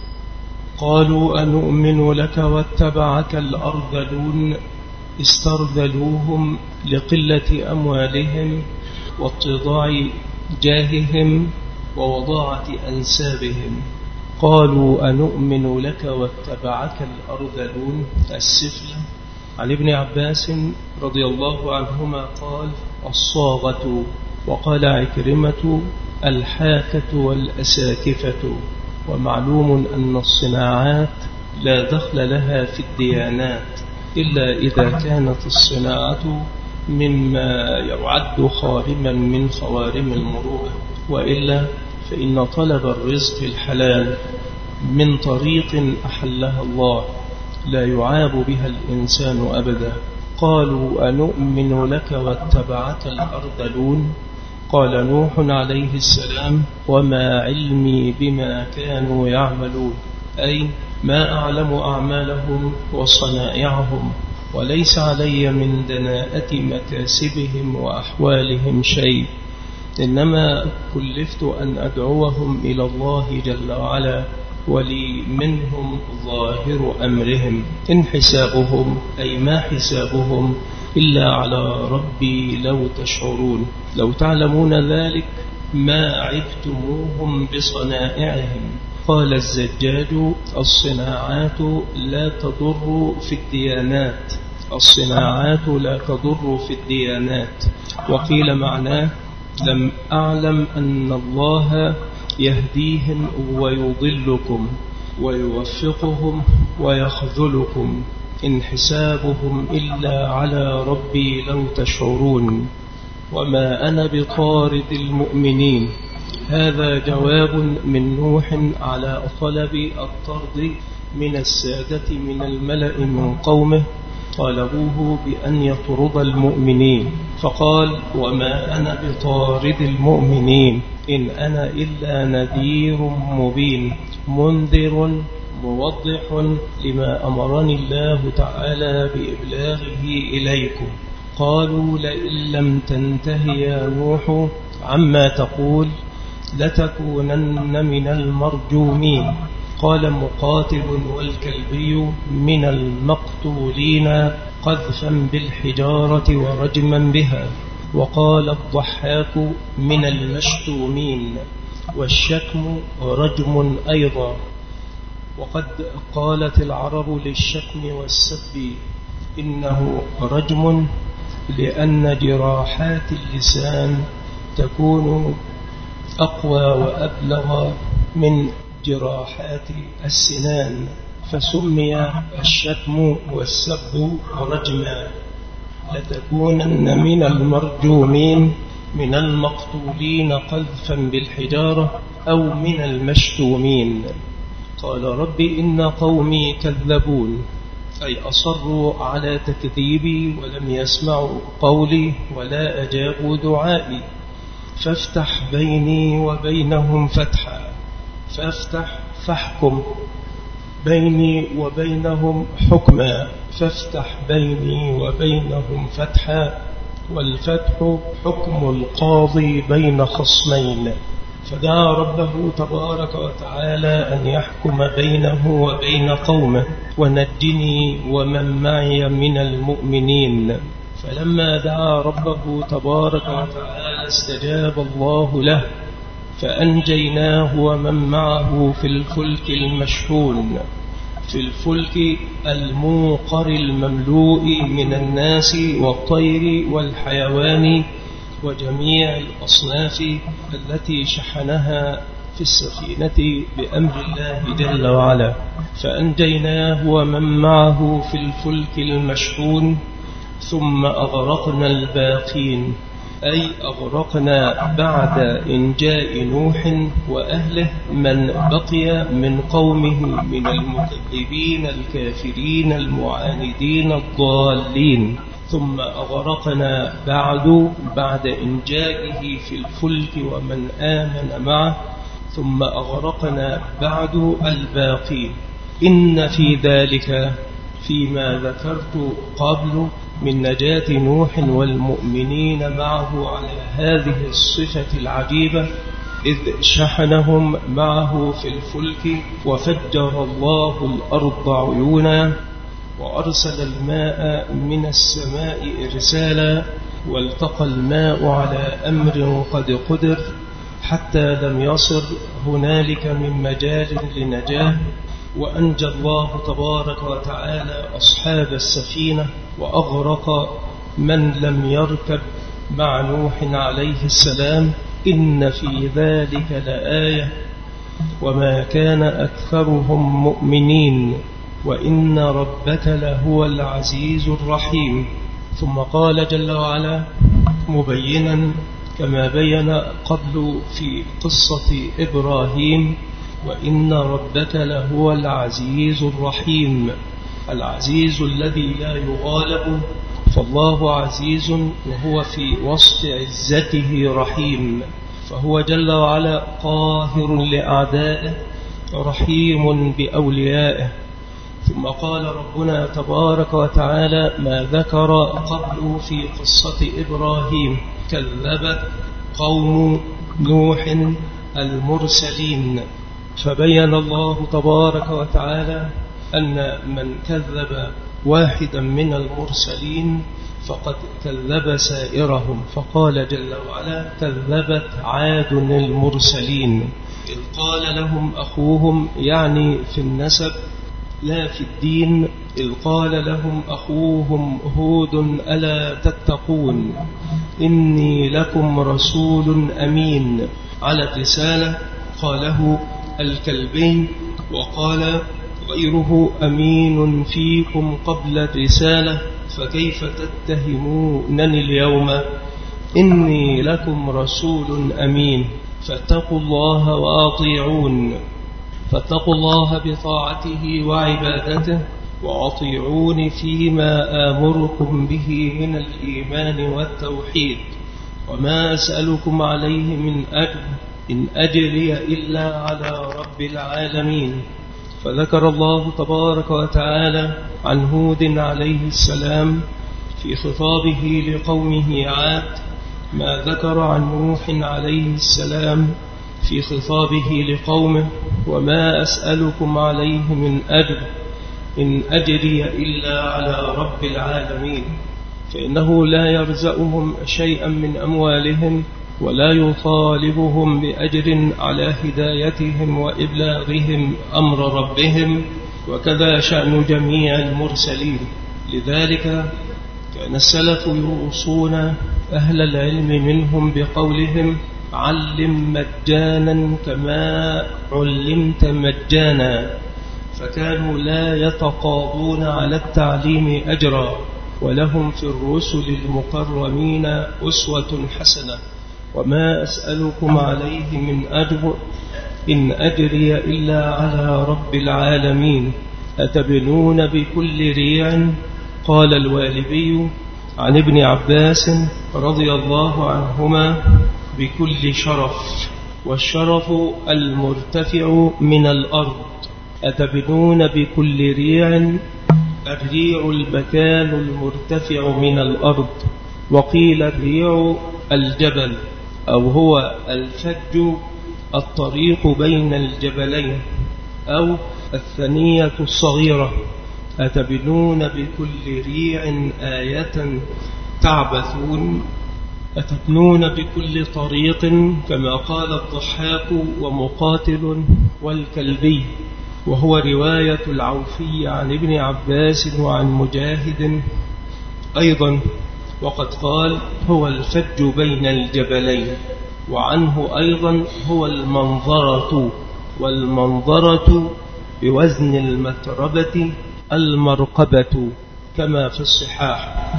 قالوا أنؤمن لك واتبعك الأرذلون استرذلوهم لقلة أموالهم واتضاع جاههم ووضاعة أنسابهم. قالوا أنؤمن لك واتبعك الأرذلون السفلى. عن ابن عباس رضي الله عنهما قال: الصاغة. وقال عكرمة: الحاكة والأساكفة. ومعلوم أن الصناعات لا دخل لها في الديانات إلا إذا كانت الصناعة مما يعد خارما من خوارم المروءة، وإلا فإن طلب الرزق الحلال من طريق أحلها الله لا يعاب بها الإنسان أبدا. قالوا أنؤمن لك واتبعك الأرذلون. قال نوح عليه السلام: وما علمي بما كانوا يعملون، أي ما أعلم أعمالهم وصنائعهم، وليس علي من دناءة مكاسبهم وأحوالهم شيء، إنما كلفت أن أدعوهم إلى الله جل وعلا، ولي منهم ظاهر أمرهم، إن حسابهم أي ما حسابهم إلا على ربي لو تشعرون. لو تعلمون ذلك ما عبتموهم بصنائعهم. قال الزجاج: الصناعات لا تضر في الديانات، الصناعات لا تضر في الديانات. وقيل معناه: لم أعلم أن الله يهديهم ويضلكم ويوفقهم ويخذلكم، إن حسابهم إلا على ربي لو تشعرون. وما أنا بطارد المؤمنين. هذا جواب من نوح على طلب الطرد من السادة من الملأ من قومه، طالبوه بأن يطرد المؤمنين، فقال: وما أنا بطارد المؤمنين، إن أنا إلا نذير مبين منذر موضح لما أمرني الله تعالى بإبلاغه إليكم. قالوا: لئن لم تنته يا نوح عما تقول لتكونن من المرجومين. قال مقاتل: والكلبي من المقتولين قذفا بالحجارة ورجما بها. وقال الضحاك: من المشتومين، والشتم رجم أيضا. وقد قالت العرب للشتم والسب إنه رجم، لأن جراحات اللسان تكون أقوى وأبلغ من جراحات السنان، فسمي الشتم والسب رجما. لتكونن من المرجومين، من المقتولين قذفا بالحجارة، أو من المشتومين. قال: رب إن قومي كذبون، أي أصروا على تكذيبي ولم يسمعوا قولي ولا أجابوا دعائي، فافتح بيني وبينهم فتحا. فافتح فاحكم بيني وبينهم حكما، فافتح بيني وبينهم فتحا، والفتح حكم القاضي بين خصمين. فدعا ربه تبارك وتعالى أن يحكم بينه وبين قومه، ونجني ومن معي من المؤمنين. فلما دعا ربه تبارك وتعالى استجاب الله له، فأنجيناه ومن معه في الفلك المشحون، في الفلك الموقر المملوء من الناس والطير والحيوان وجميع الأصناف التي شحنها في السفينة بأمر الله جل وعلا. فأنجيناه ومن معه في الفلك المشحون ثم أغرقنا الباقين، أي أغرقنا بعد إنجاء نوح وأهله من بقي من قومه من المكذبين الكافرين المعاندين الضالين. ثم أغرقنا بعد إنجائه في الفلك ومن آمن معه، ثم أغرقنا بعد الباقين. إن في ذلك فيما ذكرت قبل من نجاة نوح والمؤمنين معه على هذه الصفة العجيبة، إذ شحنهم معه في الفلك وفجر الله الأرض عيونا وأرسل الماء من السماء إرسالا، والتقى الماء على أمر قد قدر حتى لم يصر هنالك من مجال لنجاه. وأنجى الله تبارك وتعالى أصحاب السفينة وأغرق من لم يركب مع نوح عليه السلام. إن في ذلك لآية وما كان أكثرهم مؤمنين وإن ربك لهو العزيز الرحيم. ثم قال جل وعلا مبينا كما بين قبل في قصة إبراهيم: وإن ربك لهو العزيز الرحيم، العزيز الذي لا يغالب، فالله عزيز وهو في وصف عزته رحيم، فهو جل وعلا قاهر لأعدائه رحيم بأوليائه. ثم قال ربنا تبارك وتعالى ما ذكر قبل في قصة إبراهيم: كذبت قوم نوح المرسلين. فبين الله تبارك وتعالى أن من كذب واحدا من المرسلين فقد كذب سائرهم، فقال جل وعلا: كذبت عاد المرسلين، إذ قال لهم أخوهم، يعني في النسب لا في الدين، إذ قال لهم أخوهم هود: ألا تتقون إني لكم رسول أمين. على الرسالة قاله الكلبي، وقال غيره: أمين فيكم قبل الرسالة، فكيف تتهمونني اليوم؟ إني لكم رسول أمين، فاتقوا الله وأطيعون، فاتقوا الله بطاعته وعبادته، وأطيعون فيما آمركم به من الإيمان والتوحيد، وما أسألكم عليه من أجر، إن أجري إلا على رب العالمين. فذكر الله تبارك وتعالى عن هود عليه السلام في خطابه لقومه عاد ما ذكر عن نوح عليه السلام في خطابه لقومه: وما أسألكم عليه من أجر، إن أجري إلا على رب العالمين. فإنه لا يرزقهم شيئا من أموالهم ولا يطالبهم بأجر على هدايتهم وإبلاغهم أمر ربهم، وكذا شأن جميع المرسلين. لذلك كان السلف يوصون أهل العلم منهم بقولهم: علم مجانا كما علمت مجانا، فكانوا لا يتقاضون على التعليم أجرا، ولهم في الرسل المكرمين أسوة حسنة. وما أسألكم عليه من أجر، إن أجري إلا على رب العالمين. أتبنون بكل ريع؟ قال الوالبي عن ابن عباس رضي الله عنهما: بكل شرف، والشرف المرتفع من الأرض. أتبنون بكل ريع، الريع المكان المرتفع من الأرض، وقيل الريع الجبل، أو هو الفج الطريق بين الجبلين، أو الثنية الصغيرة. أتبنون بكل ريع آية تعبثون أتبنون بكل طريق كما قال الضحاك ومقاتل والكلبي، وهو رواية العوفي عن ابن عباس وعن مجاهد أيضا، وقد قال هو الفج بين الجبلين، وعنه أيضا هو المنظرة، والمنظرة بوزن المتربة المرقبة كما في الصحاح.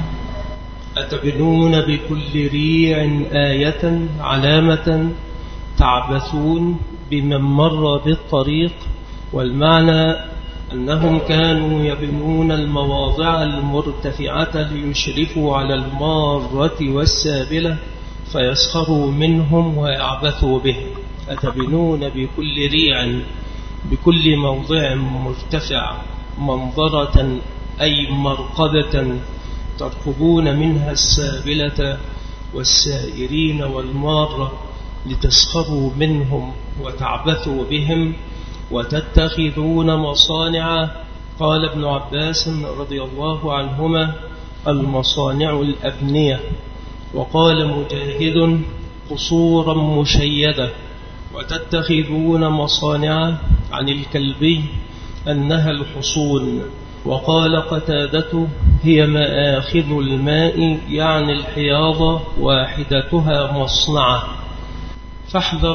أتبنون بكل ريع آية علامة تعبثون بمن مر بالطريق، والمعنى أنهم كانوا يبنون المواضع المرتفعة ليشرفوا على المارة والسابلة فيسخروا منهم ويعبثوا به. أتبنون بكل ريع بكل موضع مرتفع منظرة أي مرقبة ترقبون منها السابلة والسائرين والمارة لتسخروا منهم وتعبثوا بهم وتتخذون مصانع. قال ابن عباس رضي الله عنهما المصانع الأبنية، وقال مجاهد قصورا مشيدة. وتتخذون مصانع عن الكلبي أنها الحصون. وقال قتادة هي مآخذ الماء يعني الحياضة واحدتها مصنعة. فاحذر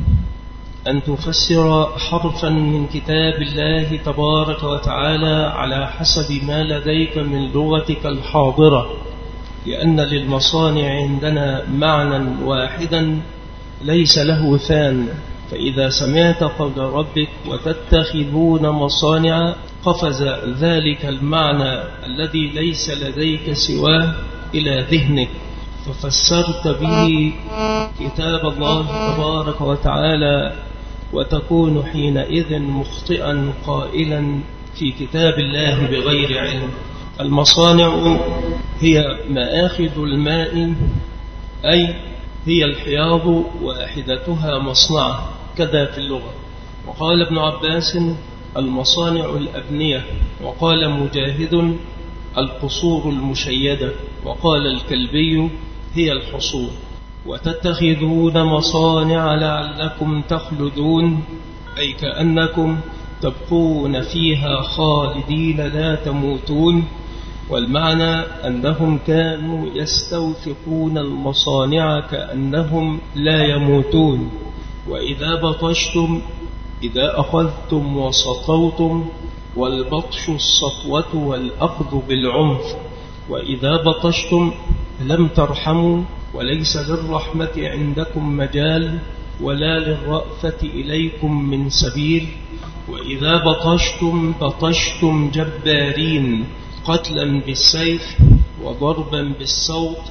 أن تفسر حرفا من كتاب الله تبارك وتعالى على حسب ما لديك من لغتك الحاضرة، لأن للمصانع عندنا معنى واحدا ليس له ثان. فإذا سمعت قول ربك وتتخذون مصانع قفز ذلك المعنى الذي ليس لديك سواه إلى ذهنك، ففسرت به كتاب الله تبارك وتعالى، وتكون حينئذ مخطئا قائلا في كتاب الله بغير علم. المصانع هي مآخذ الماء، أي هي الحياض واحدتها مصنعة، كذا في اللغة. وقال ابن عباس المصانع الأبنية، وقال مجاهد القصور المشيدة، وقال الكلبي هي الحصول. وتتخذون مصانع لعلكم تخلدون، أي كأنكم تبقون فيها خالدين لا تموتون. والمعنى أنهم كانوا يستوثقون المصانع كأنهم لا يموتون. وإذا بطشتم إذا أخذتم وسطوتم، والبطش السطوة والأخذ بالعنف. وإذا بطشتم لم ترحموا، وليس للرحمة عندكم مجال ولا للرأفة إليكم من سبيل. وإذا بطشتم بطشتم جبارين، قتلا بالسيف وضربا بالصوت،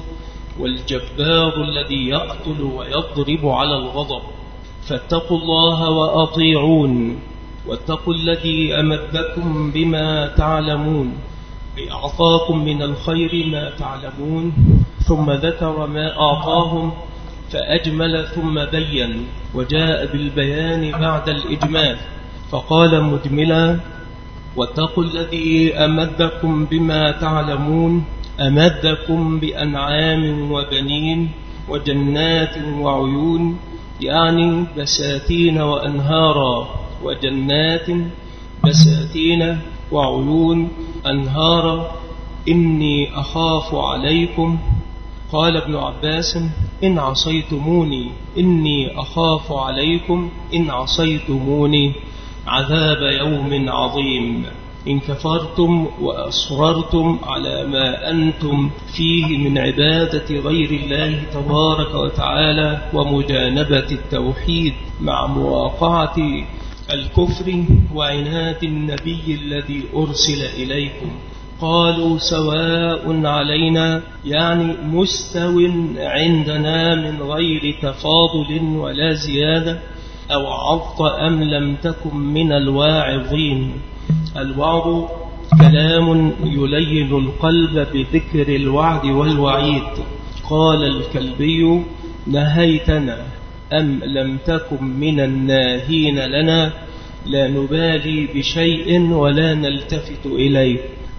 والجبار الذي يقتل ويضرب على الغضب. فاتقوا الله وأطيعون، واتقوا الذي أمدكم بما تعلمون، أي أعطاكم من الخير ما تعلمون. ثم ذكر ما أعطاهم فأجمل ثم بين، وجاء بالبيان بعد الإجمال، فقال مجملا واتقوا الذي أمدكم بما تعلمون، أمدكم بأنعام وبنين وجنات وعيون، يعني بساتين وأنهارا، وجنات بساتين وعيون أنهارا. إني أخاف عليكم، قال ابن عباس إن عصيتموني، إني أخاف عليكم إن عصيتموني عذاب يوم عظيم، إن كفرتم وأصررتم على ما أنتم فيه من عبادة غير الله تبارك وتعالى ومجانبة التوحيد مع مواقعة الكفر وعناد النبي الذي أرسل إليكم. قالوا سواء علينا، يعني مستو عندنا من غير تفاضل ولا زيادة، أو عضت أم لم تكن من الواعظين. الوعظ كلام يلين القلب بذكر الوعد والوعيد. قال الكلبي نهيتنا أم لم تكن من الناهين لنا، لا نبالي بشيء ولا نلتفت إليه.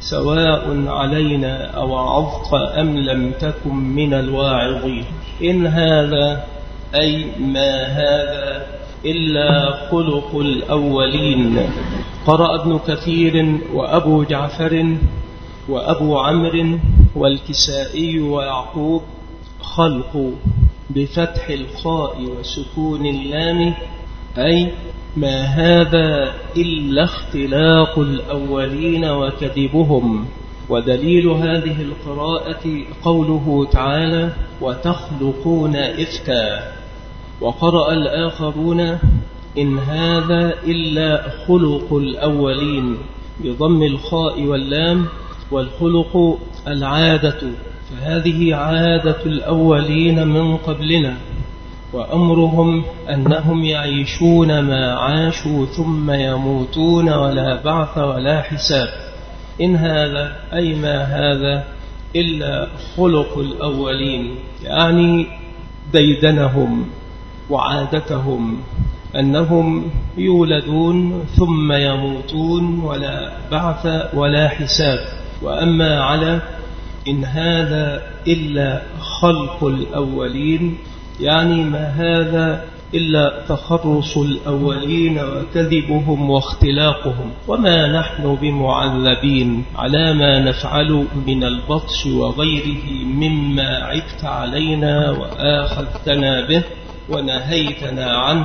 سواء علينا أوعظت أم لم تكن من الواعظين. إن هذا أي ما هذا إلا خلق الأولين. قرأ ابن كثير وأبو جعفر وأبو عمرو والكسائي ويعقوب خلق بفتح الخاء وسكون اللام، أي ما هذا إلا اختلاق الأولين وكذبهم. ودليل هذه القراءة قوله تعالى وتخلقون إفكا. وقرأ الآخرون إن هذا إلا خلق الأولين بضم الخاء واللام، والخلق العادة، فهذه عادة الأولين من قبلنا، وأمرهم أنهم يعيشون ما عاشوا ثم يموتون ولا بعث ولا حساب. إن هذا أي ما هذا إلا خلق الأولين، يعني ديدنهم وعادتهم أنهم يولدون ثم يموتون ولا بعث ولا حساب. وأما على إن هذا إلا خلق الأولين، يعني ما هذا إلا تخرص الأولين وكذبهم واختلاقهم، وما نحن بمعذبين على ما نفعل من البطش وغيره مما عدت علينا وآخذتنا به ونهيتنا عنه.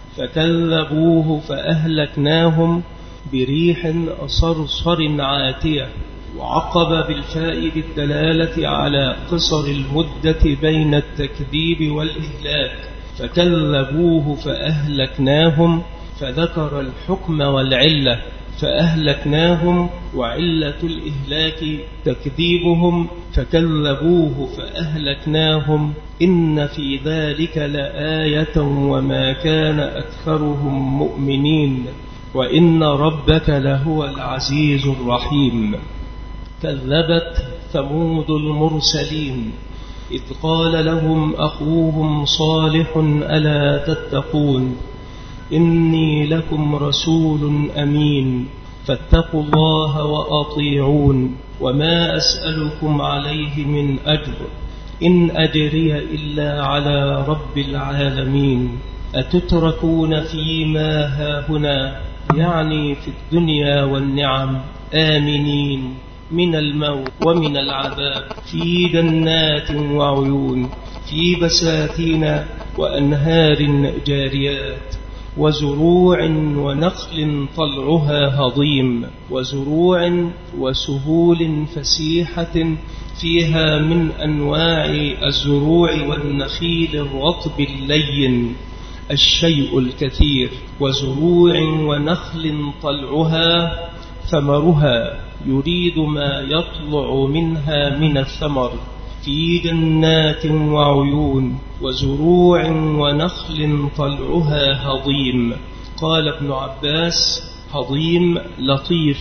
فكذبوه فأهلكناهم بريح صرصر عاتية. وعقب بالفاء للدلالة على قصر المدة بين التكذيب والإهلاك. فكذبوه فأهلكناهم، فذكر الحكم والعلة. فأهلكناهم وعلة الإهلاك تكذيبهم، فكذبوه فأهلكناهم. إن في ذلك لآية وما كان أكثرهم مؤمنين وإن ربك لهو العزيز الرحيم. كذبت ثمود المرسلين إذ قال لهم أخوهم صالح ألا تتقون إني لكم رسول أمين فاتقوا الله وأطيعون وما أسألكم عليه من أجر إن أجري إلا على رب العالمين. أتتركون فيما هاهنا، يعني في الدنيا والنعم، آمنين من الموت ومن العذاب، في جنات وعيون، في بساتين وأنهار جاريات، وزروع ونخل طلعها هضيم، وزروع وسهول فسيحة فيها من أنواع الزروع والنخيل الرطب اللين الشيء الكثير، وزروع ونخل طلعها ثمرها يريد ما يطلع منها من الثمر، في جنات وعيون، وزروع ونخل طلعها هضيم. قال ابن عباس هضيم لطيف،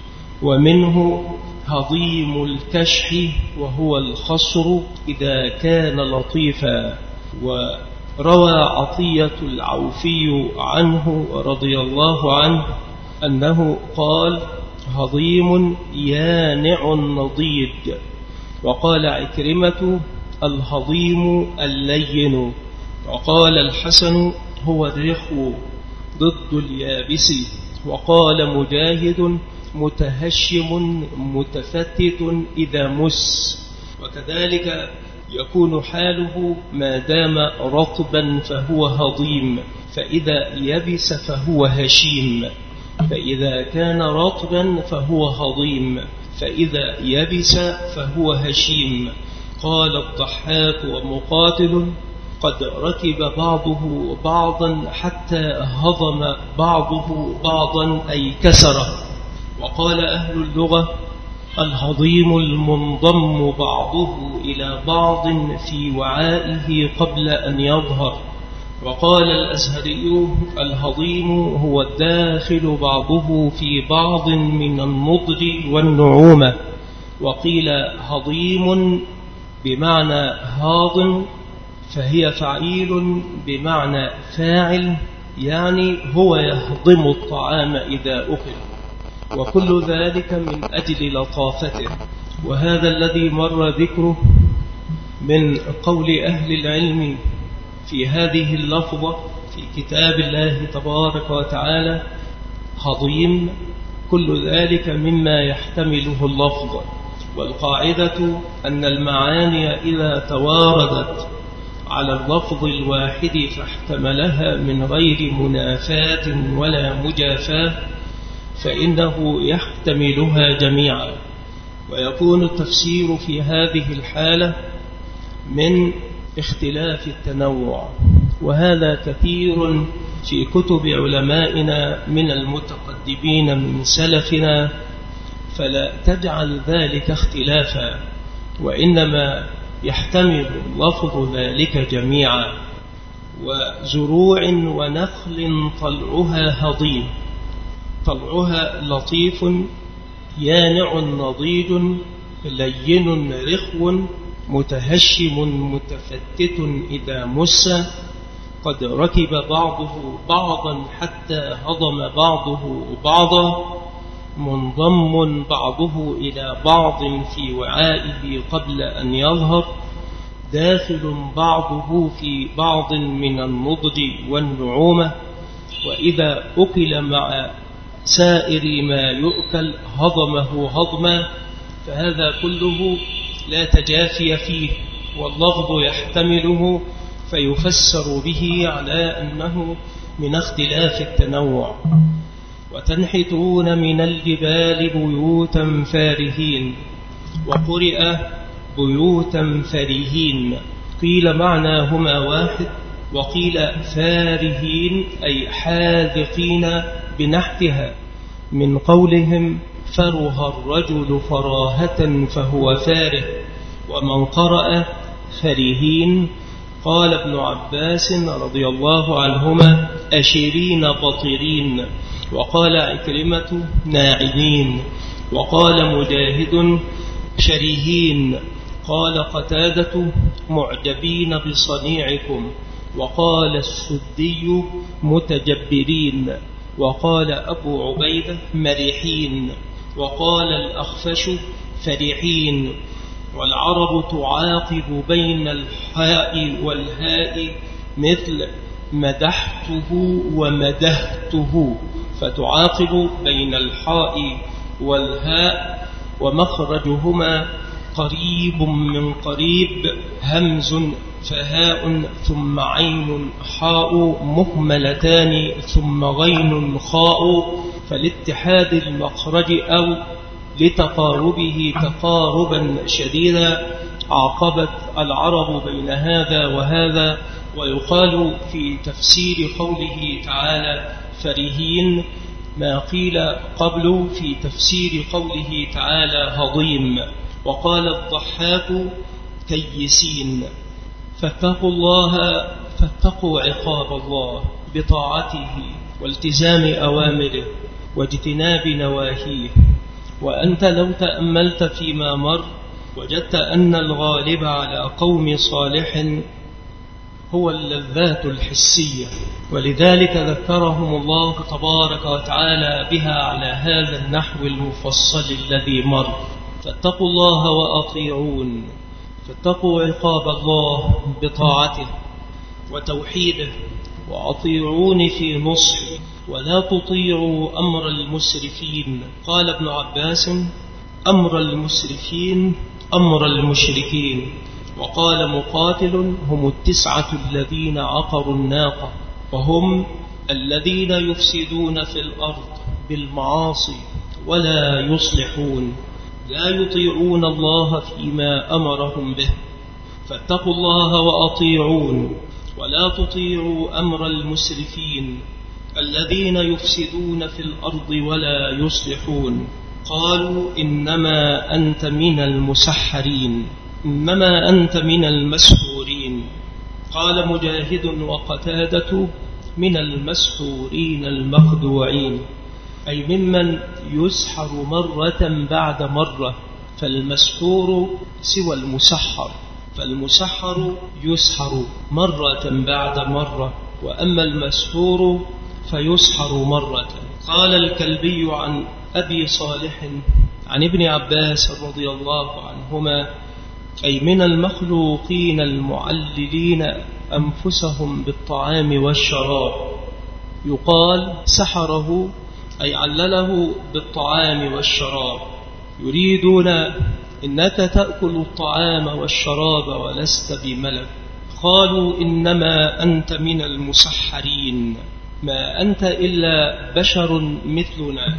ومنه هضيم الكشح وهو الخصر إذا كان لطيفا. وروى عطية العوفي عنه رضي الله عنه أنه قال هضيم يانع نضيد. وقال عكرمة الهضيم اللين. وقال الحسن هو الرخو ضد اليابس. وقال مجاهد متهشم متفتت إذا مس. وكذلك يكون حاله ما دام رطبا فهو هضيم، فإذا يبس فهو هشيم، فإذا كان رطبا فهو هضيم، فإذا يبس فهو هشيم. قال الضحاك ومقاتل قد ركب بعضه بعضا حتى هضم بعضه بعضا أي كسره. وقال أهل اللغة الهضيم المنضم بعضه إلى بعض في وعائه قبل أن يظهر. وقال الأزهري الهضيم هو الداخل بعضه في بعض من النضج والنعومة. وقيل هضيم بمعنى هاضم، فهي فعيل بمعنى فاعل، يعني هو يهضم الطعام إذا أكل. وكل ذلك من أجل لطافته. وهذا الذي مر ذكره من قول أهل العلم في هذه اللفظة في كتاب الله تبارك وتعالى هضيم، كل ذلك مما يحتمله اللفظ. والقاعدة أن المعاني إذا تواردت على اللفظ الواحد فاحتملها من غير منافاة ولا مجافاة فإنه يحتملها جميعا، ويكون التفسير في هذه الحالة من اختلاف التنوع. وهذا كثير في كتب علمائنا من المتقدمين من سلفنا، فلا تجعل ذلك اختلافا، وإنما يحتمل لفظ ذلك جميعا. وزروع ونخل طلعها هضيم، طلعها لطيف يانع نضيج لين رخو متهشم متفتت إذا مس، قد ركب بعضه بعضا حتى هضم بعضه بعضا، منضم بعضه إلى بعض في وعائه قبل أن يظهر، داخل بعضه في بعض من النضج والنعومة، وإذا أكل مع سائر ما يؤكل هضمه هضما. فهذا كله لا تجافي فيه، واللفظ يحتمله فيفسر به على أنه من اختلاف التنوع. وتنحتون من الجبال بيوتا فارهين، وقرئ بيوتا فرهين، قيل معناهما واحد، وقيل فارهين أي حاذقين بنحتها، من قولهم فره الرجل فراهة فهو فاره. ومن قرأ فرهين قال ابن عباس رضي الله عنهما أشرين بطرين، وقال عكرمة ناعمين، وقال مجاهد شريهين، قال قتادة معجبين بصنيعكم، وقال السدي متجبرين، وقال أبو عبيدة مرحين، وقال الأخفش فرحين. والعرب تعاقب بين الحاء والهاء مثل مدحته ومدهته، فتعاقب بين الحاء والهاء، ومخرجهما قريب من قريب، همز فهاء ثم عين حاء مهملتان ثم غين خاء، فلاتحاد المخرج أو لتقاربه تقاربا شديدا عاقبت العرب بين هذا وهذا. ويقال في تفسير قوله تعالى فرهين ما قيل قبل في تفسير قوله تعالى هضيم. وقال الضحاك كيسين. فاتقوا الله، فاتقوا عقاب الله بطاعته والتزام أوامره واجتناب نواهيه. وأنت لو تأملت فيما مر وجدت أن الغالب على قوم صالح هو اللذات الحسية، ولذلك ذكرهم الله تبارك وتعالى بها على هذا النحو المفصل الذي مر. فاتقوا الله وأطيعون، فاتقوا عقاب الله بطاعته وتوحيده، وأطيعون في نصحه، ولا تطيعوا أمر المسرفين. قال ابن عباس أمر المسرفين أمر المشركين. وقال مقاتل هم 9 الذين عقروا الناقة، وهم الذين يفسدون في الأرض بالمعاصي ولا يصلحون، لا يطيعون الله فيما أمرهم به. فاتقوا الله وأطيعون، ولا تطيعوا أمر المسرفين الذين يفسدون في الأرض ولا يصلحون. قالوا إنما أنت من المسحرين، إنما أنت من المسحورين. قال مجاهد وقتادة من المسحورين المخدوعين، أي ممن يسحر مرة بعد مرة. فالمسحور سوى المسحر، فالمسحر يسحر مرة بعد مرة، وأما المسحور فيسحر مرة. قال الكلبي عن أبي صالح عن ابن عباس رضي الله عنهما أي من المخلوقين المعللين أنفسهم بالطعام والشراب، يقال سحره أي علله بالطعام والشراب، يريدون إنك تأكل الطعام والشراب ولست بملك. قالوا إنما أنت من المسحرين، ما أنت إلا بشر مثلنا،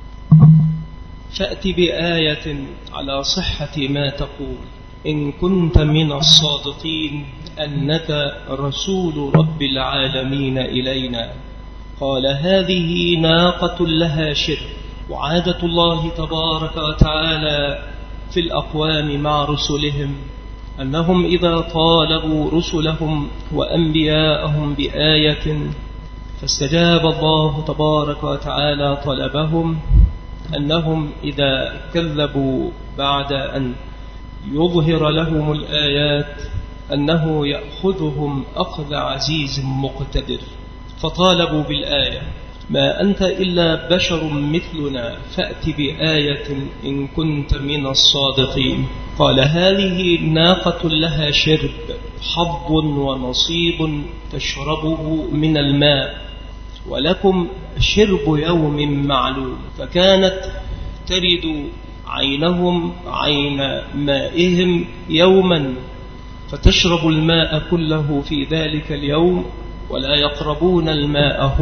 فأت بآية على صحة ما تقول إن كنت من الصادقين أنك رسول رب العالمين إلينا. قال هذه ناقة لها شرب، وعادة الله تبارك وتعالى في الأقوام مع رسلهم أنهم إذا طالبوا رسلهم وأنبياءهم بآية فاستجاب الله تبارك وتعالى طلبهم، أنهم إذا كذبوا بعد أن يظهر لهم الآيات أنه يأخذهم أخذ عزيز مقتدر، فطالبوا بالآية ما أنت إلا بشر مثلنا فأت بآية إن كنت من الصادقين. قال هذه ناقة لها شرب، حظ ونصيب تشربه من الماء، ولكم شرب يوم معلوم. فكانت ترد عينهم عين مائهم يوما، فتشرب الماء كله في ذلك اليوم، ولا يقربون الماء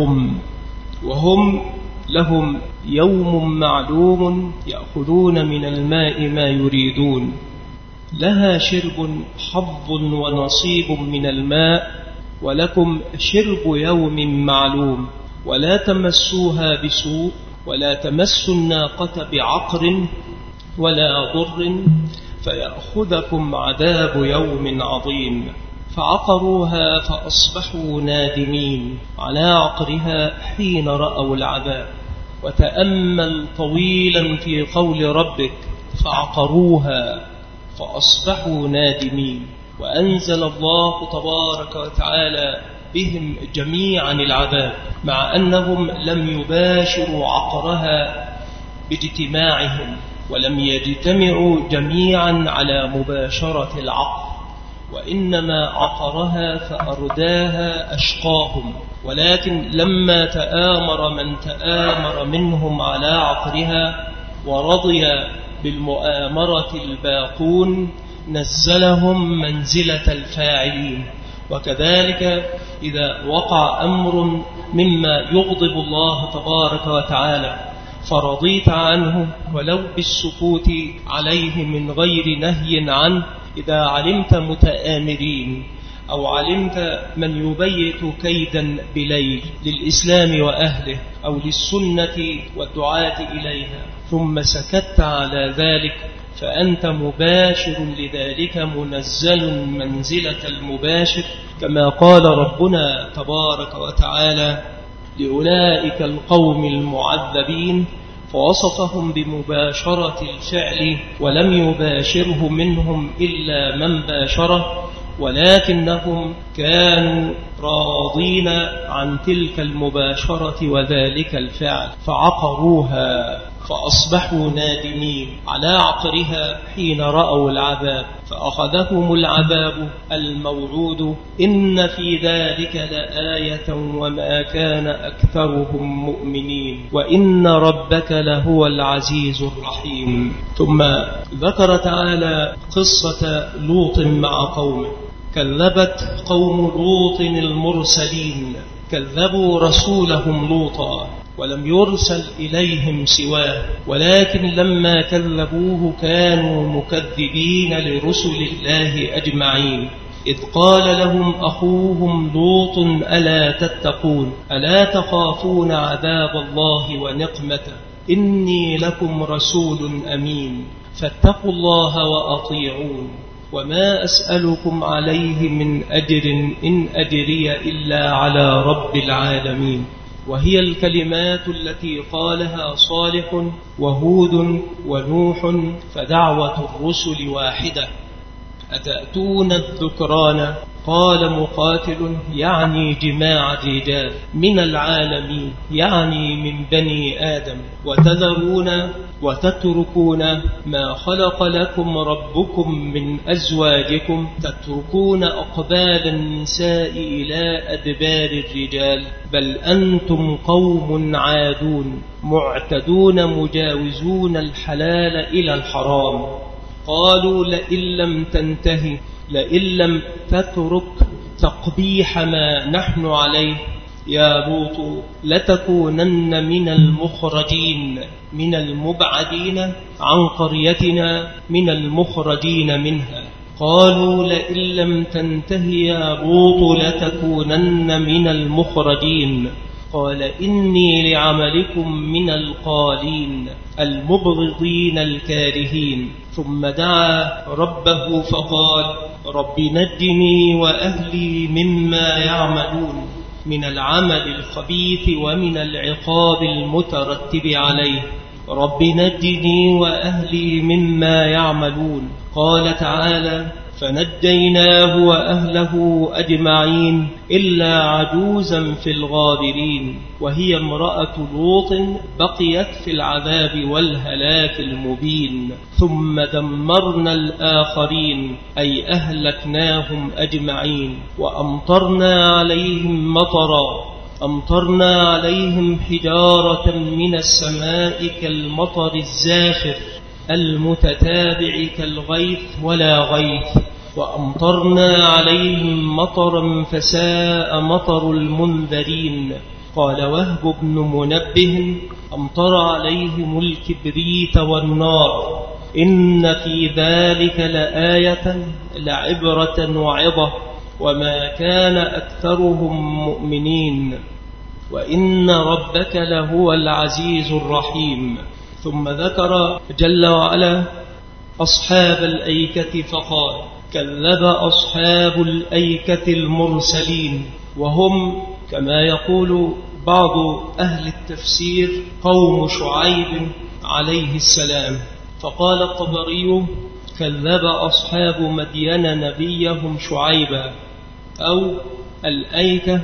وهم لهم يوم معلوم يأخذون من الماء ما يريدون. لها شرب حظ ونصيب من الماء، ولكم شرب يوم معلوم، ولا تمسوها بسوء، ولا تمسوا الناقة بعقر ولا ضر فيأخذكم عذاب يوم عظيم. فعقروها فأصبحوا نادمين على عقرها حين رأوا العذاب. وتأمل طويلا في قول ربك فعقروها فأصبحوا نادمين، وأنزل الله تبارك وتعالى بهم جميعا العذاب، مع أنهم لم يباشروا عقرها باجتماعهم، ولم يجتمعوا جميعا على مباشرة العقر، وإنما عقرها فأرداها أشقاهم. ولكن لما تآمر من تآمر منهم على عقرها ورضي بالمؤامرة الباقون نزلهم منزلة الفاعلين. وكذلك إذا وقع أمر مما يغضب الله تبارك وتعالى فرضيت عنه ولو بالسكوت عليه من غير نهي عنه، إذا علمت متآمرين أو علمت من يبيت كيدا بليل للإسلام وأهله أو للسنة والدعاة إليها ثم سكت على ذلك، فأنت مباشر لذلك منزل منزلة المباشر، كما قال ربنا تبارك وتعالى لأولئك القوم المعذبين، فوصفهم بمباشرة الفعل ولم يباشره منهم إلا من باشره، ولكنهم كانوا راضين عن تلك المباشرة وذلك الفعل فعقروها فأصبحوا نادمين على عقرها حين رأوا العذاب، فأخذهم العذاب الموعود. إن في ذلك لآية وما كان أكثرهم مؤمنين وإن ربك لهو العزيز الرحيم. ثم ذكر تعالى قصة لوط مع قومه. كذبت قوم لوط المرسلين، كذبوا رسولهم لوطا ولم يرسل إليهم سواه، ولكن لما كذبوه كانوا مكذبين لرسل الله أجمعين. إذ قال لهم أخوهم لوط ألا تتقون ألا تخافون عذاب الله ونقمته إني لكم رسول أمين فاتقوا الله وأطيعون وما أسألكم عليه من أجر إن أجري إلا على رب العالمين. وهي الكلمات التي قالها صالح وهود ونوح، فدعوة الرسل واحدة. أتأتون الذكران فقال مقاتل يعني جماع الرجال من العالمين يعني من بني آدم وتذرون وتتركون ما خلق لكم ربكم من أزواجكم تتركون أقبال النساء إلى أدبار الرجال بل أنتم قوم عادون معتدون مجاوزون الحلال إلى الحرام. قالوا لئن لم تنتهي لئن لم تترك تقبيح ما نحن عليه يا لوط لتكونن من المخرجين من المبعدين عن قريتنا من المخرجين منها. قالوا لئن لم تنتهي يا لوط لتكونن من المخرجين. قال إني لعملكم من القالين المبغضين الكارهين. ثم دعا ربه فقال رب نجني وأهلي مما يعملون من العمل الخبيث ومن العقاب المترتب عليه. رب نجني وأهلي مما يعملون. قال تعالى فنجيناه وأهله أجمعين إلا عجوزا في الغابرين وهي امرأة لوط بقيت في العذاب والهلاك المبين. ثم دمرنا الآخرين أي أهلكناهم أجمعين وأمطرنا عليهم مطرا أمطرنا عليهم حجارة من السماء كالمطر الزاخر المتتابع كالغيث ولا غيث وأمطرنا عليهم مطرا فساء مطر المنذرين. قال وهب بن منبه أمطر عليهم الكبريت والنار إن في ذلك لآية لعبرة وعظة وما كان أكثرهم مؤمنين وإن ربك لهو العزيز الرحيم. ثم ذكر جل وعلا أصحاب الأيكة فقال كذب أصحاب الأيكة المرسلين وهم كما يقول بعض أهل التفسير قوم شعيب عليه السلام. فقال الطبري كذب أصحاب مدين نبيهم شعيبا أو الأيكة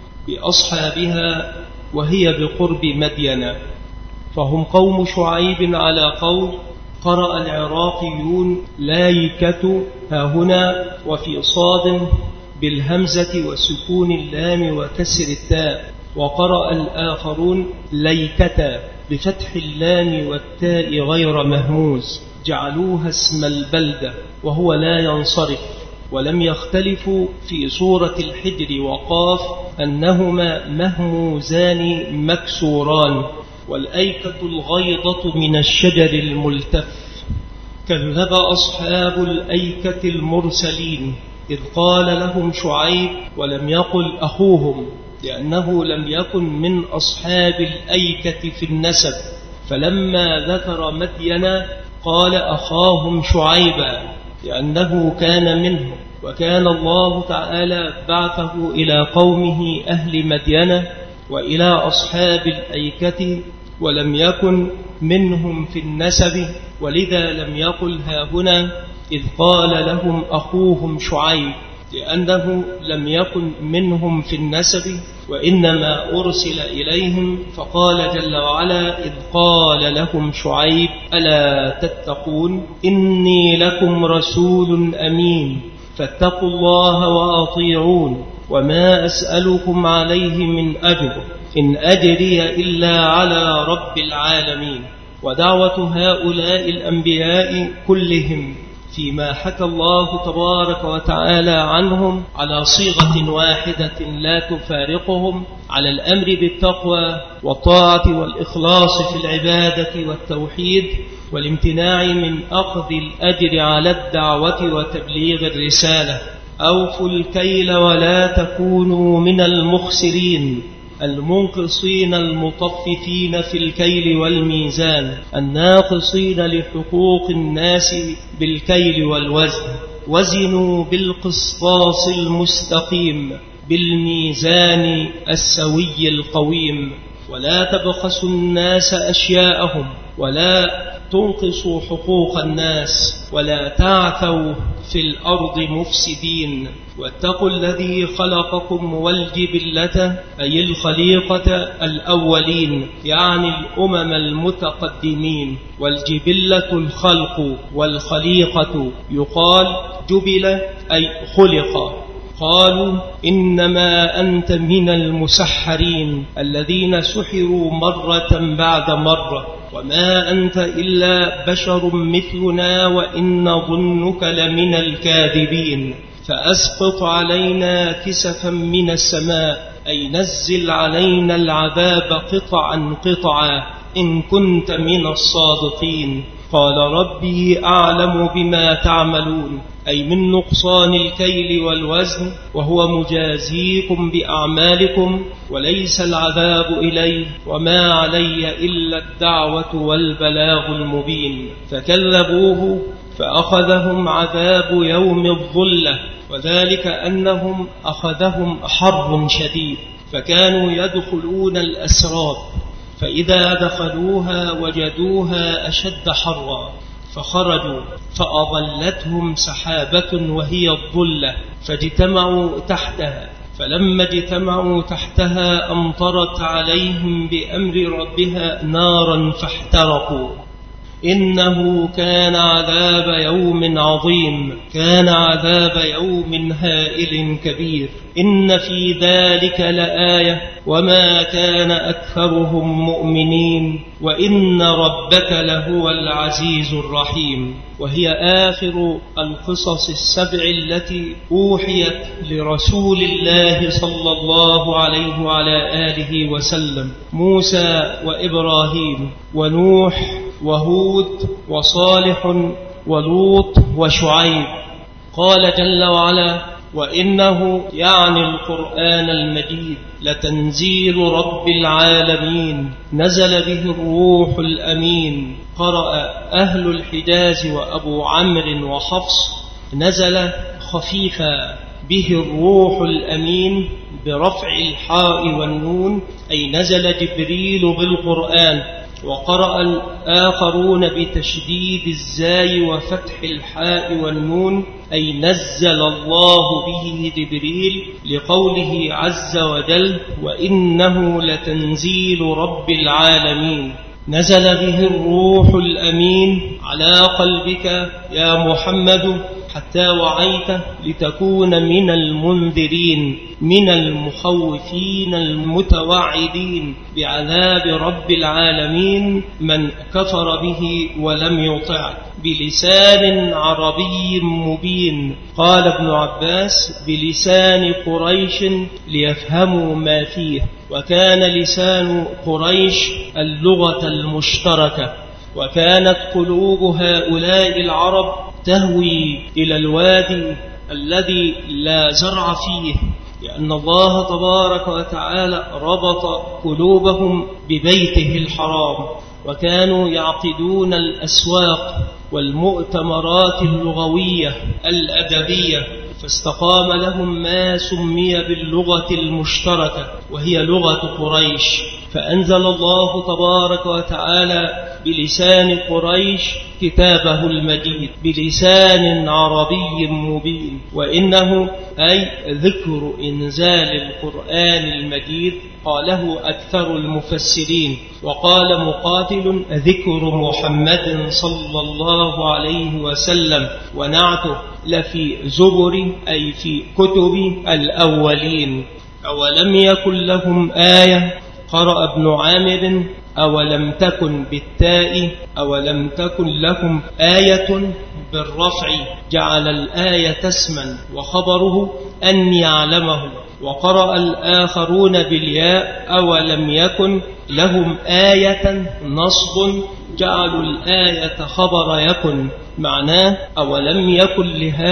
بأصحابها وهي بقرب مدين فهم قوم شعيب على قول. قرأ العراقيون لايكة هاهنا وفي صاد بالهمزة وسكون اللام وكسر التاء. وقرأ الآخرون ليكة بفتح اللام والتاء غير مهموز جعلوها اسم البلدة وهو لا ينصرف. ولم يختلفوا في سورة الحجر وقاف أنهما مهموزان مكسوران والأيكة الغيضة من الشجر الملتف. كذب أصحاب الأيكة المرسلين إذ قال لهم شعيب ولم يقل أخوهم لأنه لم يكن من أصحاب الأيكة في النسب. فلما ذكر مدين قال أخاهم شعيبا لأنه كان منهم وكان الله تعالى بعثه إلى قومه أهل مدين وإلى أصحاب الأيكة ولم يكن منهم في النسب ولذا لم يقل هاهنا إذ قال لهم أخوهم شعيب لأنه لم يكن منهم في النسب وإنما أرسل إليهم. فقال جل وعلا إذ قال لهم شعيب ألا تتقون إني لكم رسول أمين فاتقوا الله وأطيعون وما أسألكم عليه من أجر إن أجري إلا على رب العالمين. ودعوة هؤلاء الأنبياء كلهم فيما حكى الله تبارك وتعالى عنهم على صيغة واحدة لا تفارقهم على الأمر بالتقوى والطاعة والإخلاص في العبادة والتوحيد والامتناع من أخذ الأجر على الدعوة وتبليغ الرسالة. أوفوا الكيل ولا تكونوا من المخسرين المنقصين المطففين في الكيل والميزان الناقصين لحقوق الناس بالكيل والوزن. وزنوا بالقسطاس المستقيم بالميزان السوي القويم ولا تبخسوا الناس أشياءهم ولا تنقصوا حقوق الناس ولا تعثوا في الأرض مفسدين واتقوا الذي خلقكم والجبلة أي الخليقة الأولين يعني الأمم المتقدمين. والجبلة الخلق والخليقة يقال جبل أي خلق. قالوا إنما أنت من المسحرين الذين سحروا مرة بعد مرة وما أنت إلا بشر مثلنا وإن ظنك لمن الكاذبين فأسقط علينا كسفا من السماء أي نزل علينا العذاب قطعا قطعا إن كنت من الصادقين. قال ربي أعلم بما تعملون أي من نقصان الكيل والوزن وهو مجازيكم بأعمالكم وليس العذاب إلي وما علي إلا الدعوة والبلاغ المبين. فكذبوه فأخذهم عذاب يوم الظلة وذلك أنهم أخذهم حر شديد فكانوا يدخلون الأسراب فإذا دخلوها وجدوها أشد حرا فخرجوا فأظلتهم سحابة وهي الظلة فاجتمعوا تحتها فلما اجتمعوا تحتها أمطرت عليهم بأمر ربها نارا فاحترقوا. إنه كان عذاب يوم عظيم كان عذاب يوم هائل كبير. إن في ذلك لآية وما كان أكثرهم مؤمنين وإن ربك لهو العزيز الرحيم. وهي آخر القصص السبع التي أوحيت لرسول الله صلى الله عليه وعلى آله وسلم: موسى وإبراهيم ونوح وهود وصالح ولوط وشعيب. قال جل وعلا: وإنه يعني القرآن المجيد لتنزيل رب العالمين نزل به الروح الأمين. قرأ أهل الحجاز وأبو عمرو وحفص نزل خفيفا به الروح الأمين برفع الحاء والنون أي نزل جبريل بالقرآن. وقرأ الآخرون بتشديد الزاي وفتح الحاء والنون أي نزل الله به جبريل لقوله عز وجل: وإنه لتنزيل رب العالمين نزل به الروح الأمين على قلبك يا محمد حتى وعيت لتكون من المنذرين من المخوفين المتوعدين بعذاب رب العالمين من كفر به ولم يطع بلسان عربي مبين. قال ابن عباس: بلسان قريش ليفهموا ما فيه. وكان لسان قريش اللغة المشتركة. وكانت قلوب هؤلاء العرب تهوي إلى الوادي الذي لا زرع فيه، لأن الله تبارك وتعالى ربط قلوبهم ببيته الحرام. وكانوا يعقدون الأسواق والمؤتمرات اللغوية الأدبية فاستقام لهم ما سمي باللغة المشتركة وهي لغة قريش. فأنزل الله تبارك وتعالى بلسان قريش كتابه المجيد بلسان عربي مبين. وإنه أي ذكر إنزال القرآن المجيد قاله أكثر المفسرين. وقال مقاتل: ذكر محمد صلى الله عليه وسلم ونعته لفي زبر أي في كتب الأولين. أولم يكن لهم آية. قرأ ابن عامر: أولم تكن بالتاء أولم تكن لهم آية بالرفع جعل الآية اسما وخبره أن يعلمه. وقرأ الآخرون بالياء: أولم يكن لهم آية نصب جعلوا الآية خبر يكن. معناه: أولم يكن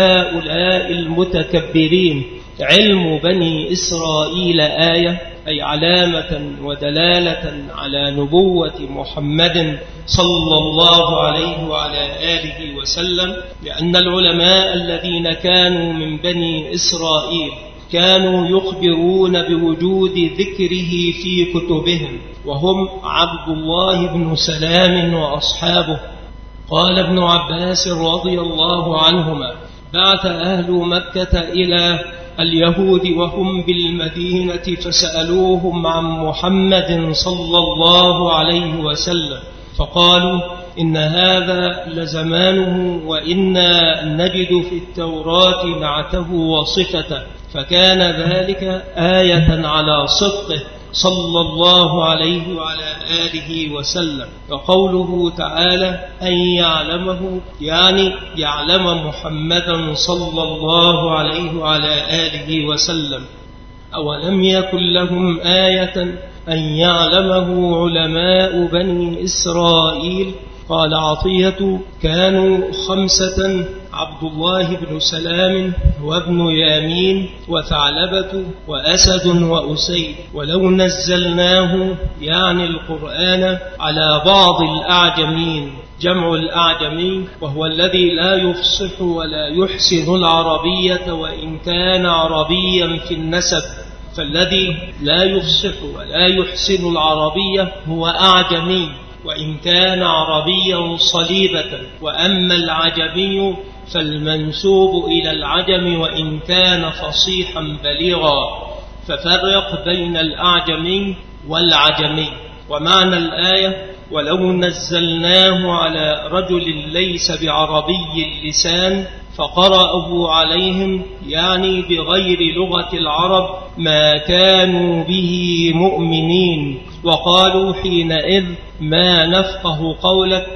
لهؤلاء المتكبرين علم بني إسرائيل آية أي علامة ودلالة على نبوة محمد صلى الله عليه وعلى آله وسلم. لأن العلماء الذين كانوا من بني إسرائيل كانوا يخبرون بوجود ذكره في كتبهم، وهم عبد الله بن سلام وأصحابه قال ابن عباس رضي الله عنهما: بعث أهل مكة إلى اليهود وهم بالمدينة فسألوهم عن محمد صلى الله عليه وسلم، فقالوا: إن هذا لزمانه، وإنا نجد في التوراة نعته وصفته، فكان ذلك آية على صدقه صلى الله عليه وعلى آله وسلم. وقوله تعالى: أن يعلمه، يعني يعلم محمدا صلى الله عليه وعلى آله وسلم. أولم يكن لهم آية أن يعلمه علماء بني إسرائيل؟ قال عطية: كانوا 5: عبد الله بن سلام وابن يامين وثعلبة وأسد وأسيد. ولو نزلناه، يعني القرآن، على بعض الأعجمين، جمع الأعجمي وهو الذي لا يفصح ولا يحسن العربية وإن كان عربيا في النسب، فالذي لا يفصح ولا يحسن العربية هو أعجمي وإن كان عربيا صليبة، وأما العجمي فالمنسوب إلى العجم وإن كان فصيحا بليغا. ففرق بين الأعجمي والعجمي. ومعنى الآية: ولو نزلناه على رجل ليس بعربي اللسان فقرأه عليهم، يعني بغير لغة العرب، ما كانوا به مؤمنين، وقالوا حينئذ: ما نفقه قولك.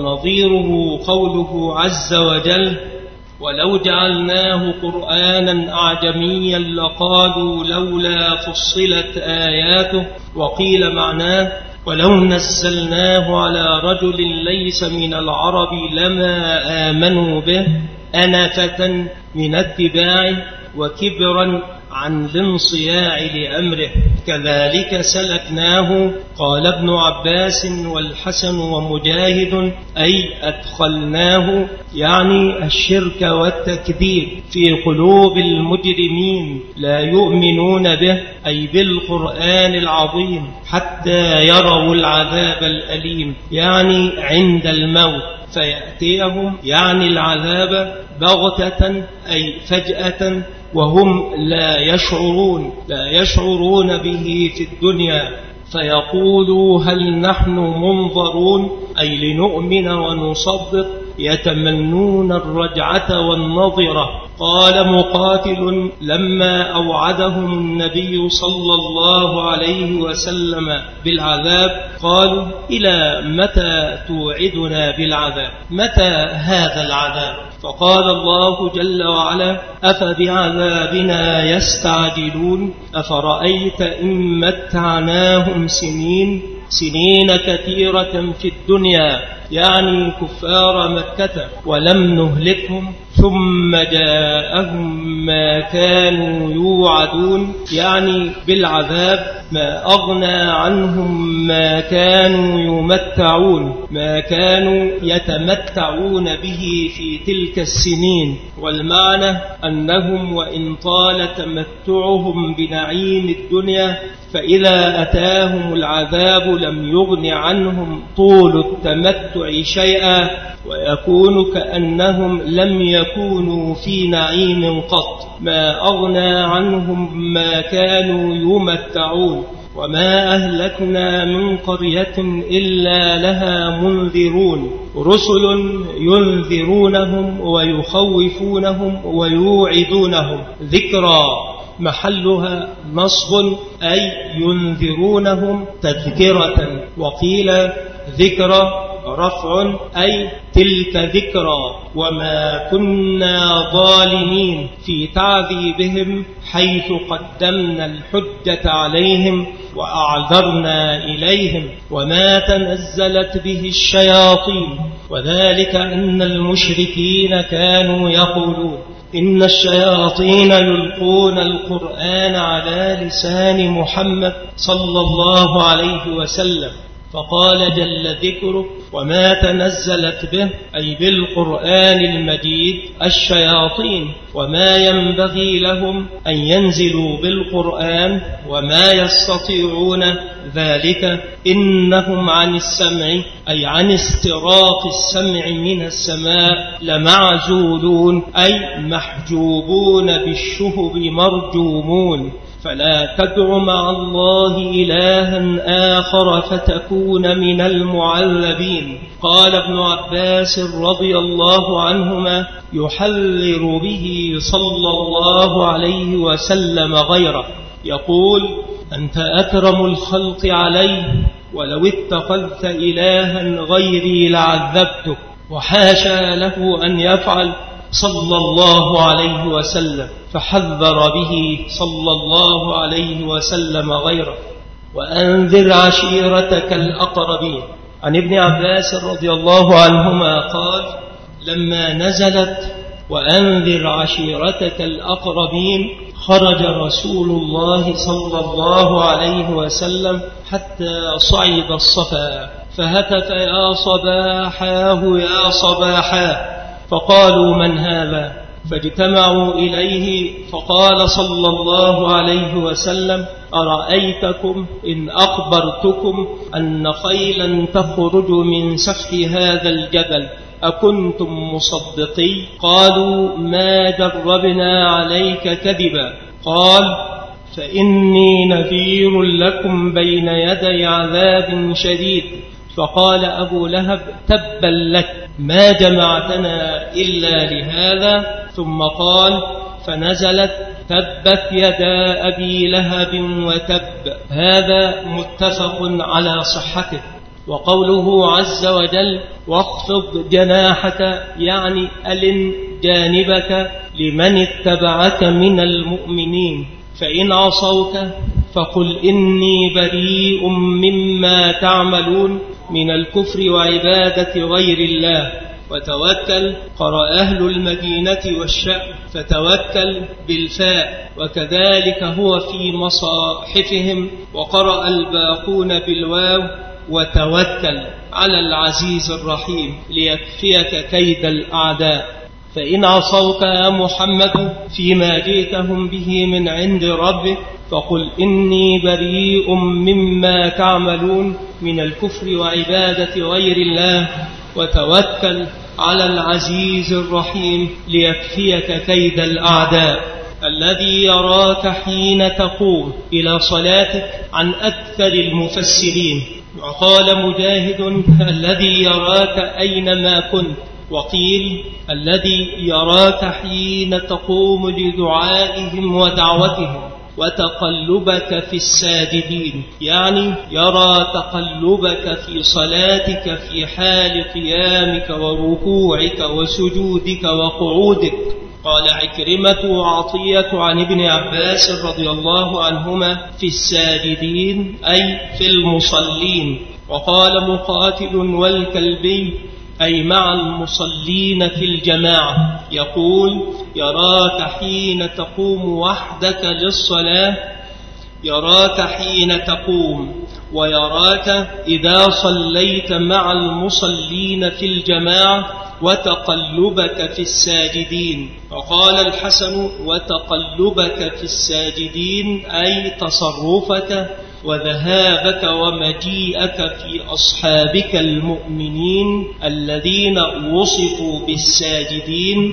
ونظيره قوله عز وجل: ولو جعلناه قرآنا أعجميا لقالوا لولا فصلت آياته. وقيل معناه: ولو نزلناه على رجل ليس من العرب لما آمنوا به، أنفة من اتباعه وكبرا عن الانصياع لأمره، كذلك سلكناه. قال ابن عباس والحسن ومجاهد: أي أدخلناه، يعني الشرك والتكذيب، في قلوب المجرمين لا يؤمنون به، أي بالقرآن العظيم، حتى يروا العذاب الأليم، يعني عند الموت، فيأتيهم، يعني العذاب، بغتة، أي فجأة، وهم لا يشعرون به في الدنيا، فيقولوا: هل نحن منظرون، أي لنؤمن ونصدق، يتمنون الرجعة والنظرة. قال مقاتل: لما أوعدهم النبي صلى الله عليه وسلم بالعذاب قالوا: إلى متى توعدنا بالعذاب؟ متى هذا العذاب؟ فقال الله جل وعلا: أفبعذابنا يستعجلون، أفرأيت إن متعناهم سنين كثيرة في الدنيا، يعني كفار مكة، ولم نهلكهم، ثم جاءهم ما كانوا يوعدون، يعني بالعذاب، ما أغنى عنهم ما كانوا يمتعون، ما كانوا يتمتعون به في تلك السنين. والمعنى أنهم وإن طال تمتعهم بنعيم الدنيا، فإذا أتاهم العذاب لم يغن عنهم طول التمتع شيئا، ويكون كأنهم لم يكونوا في نعيم قط، ما أغنى عنهم ما كانوا يمتعون. وما أهلكنا من قرية إلا لها منذرون، رسل ينذرونهم ويخوفونهم ويوعدونهم. ذكرى محلها نصب، أي ينذرونهم تذكرة. وقيل ذكرى رفع، أي تلك ذكرى. وما كنا ظالمين في تعذيبهم، حيث قدمنا الحجة عليهم وأعذرنا إليهم. وما تنزلت به الشياطين، وذلك أن المشركين كانوا يقولون: إن الشياطين يلقون القرآن على لسان محمد صلى الله عليه وسلم. فقال جل ذكره: وما تنزلت به، أي بالقرآن المجيد، الشياطين، وما ينبغي لهم أن ينزلوا بالقرآن، وما يستطيعون ذلك إنهم عن السمع أي عن استراق السمع من السماء لمعزولون أي محجوبون بالشهب مرجومون فلا تدع مع الله إلها آخر فتكون من المعذبين. قال ابن عباس رضي الله عنهما يحذر به صلى الله عليه وسلم غيره يقول أنت أكرم الخلق علي ولو اتخذت إلها غيري لعذبتك وحاشا له أن يفعل صلى الله عليه وسلم فحذر به صلى الله عليه وسلم غيره. وأنذر عشيرتك الأقربين. عن ابن عباس رضي الله عنهما قال لما نزلت وأنذر عشيرتك الأقربين خرج رسول الله صلى الله عليه وسلم حتى صعد الصفا فهتف يا صباحاه يا صباحاه فقالوا من هذا فاجتمعوا إليه فقال صلى الله عليه وسلم أرأيتكم إن أخبرتكم أن خيلا تخرج من سفح هذا الجبل أكنتم مصدقي؟ قالوا ما جربنا عليك كذبا. قال فإني نذير لكم بين يدي عذاب شديد. فقال أبو لهب تبا لك ما جمعتنا إلا لهذا. ثم قال فنزلت تبت يدا أبي لهب وتب. هذا متفق على صحته. وقوله عز وجل واخفض جناحك يعني ألن جانبك لمن اتبعك من المؤمنين فإن عصوك فقل إني بريء مما تعملون من الكفر وعبادة غير الله وتوكل. قرأ أهل المدينة والشأم فتوكل بالفاء وكذلك هو في مصاحفهم وقرأ الباقون بالواو وتوكل على العزيز الرحيم ليكفيك كيد الأعداء. فإن عصوك يا محمد فيما جئتهم به من عند ربك فقل إني بريء مما تعملون من الكفر وعبادة غير الله وتوكل على العزيز الرحيم ليكفيك كيد الأعداء. الذي يراك حين تقوم إلى صلاتك عن أكثر المفسرين. وقال مجاهد الذي يراك أينما كنت. وقيل الذي يراك حين تقوم لدعائهم ودعوتهم وتقلبك في الساجدين يعني يرى تقلبك في صلاتك في حال قيامك وركوعك وسجودك وقعودك. قال عكرمة وعطية عن ابن عباس رضي الله عنهما في الساجدين أي في المصلين. وقال مقاتل والكلبي أي مع المصلين في الجماعة يقول يراك حين تقوم وحدك للصلاة يراك حين تقوم ويراك إذا صليت مع المصلين في الجماعة وتقلبك في الساجدين. وقال الحسن وتقلبك في الساجدين أي تصرفك وذهابك ومجيئك في أصحابك المؤمنين الذين وصفوا بالساجدين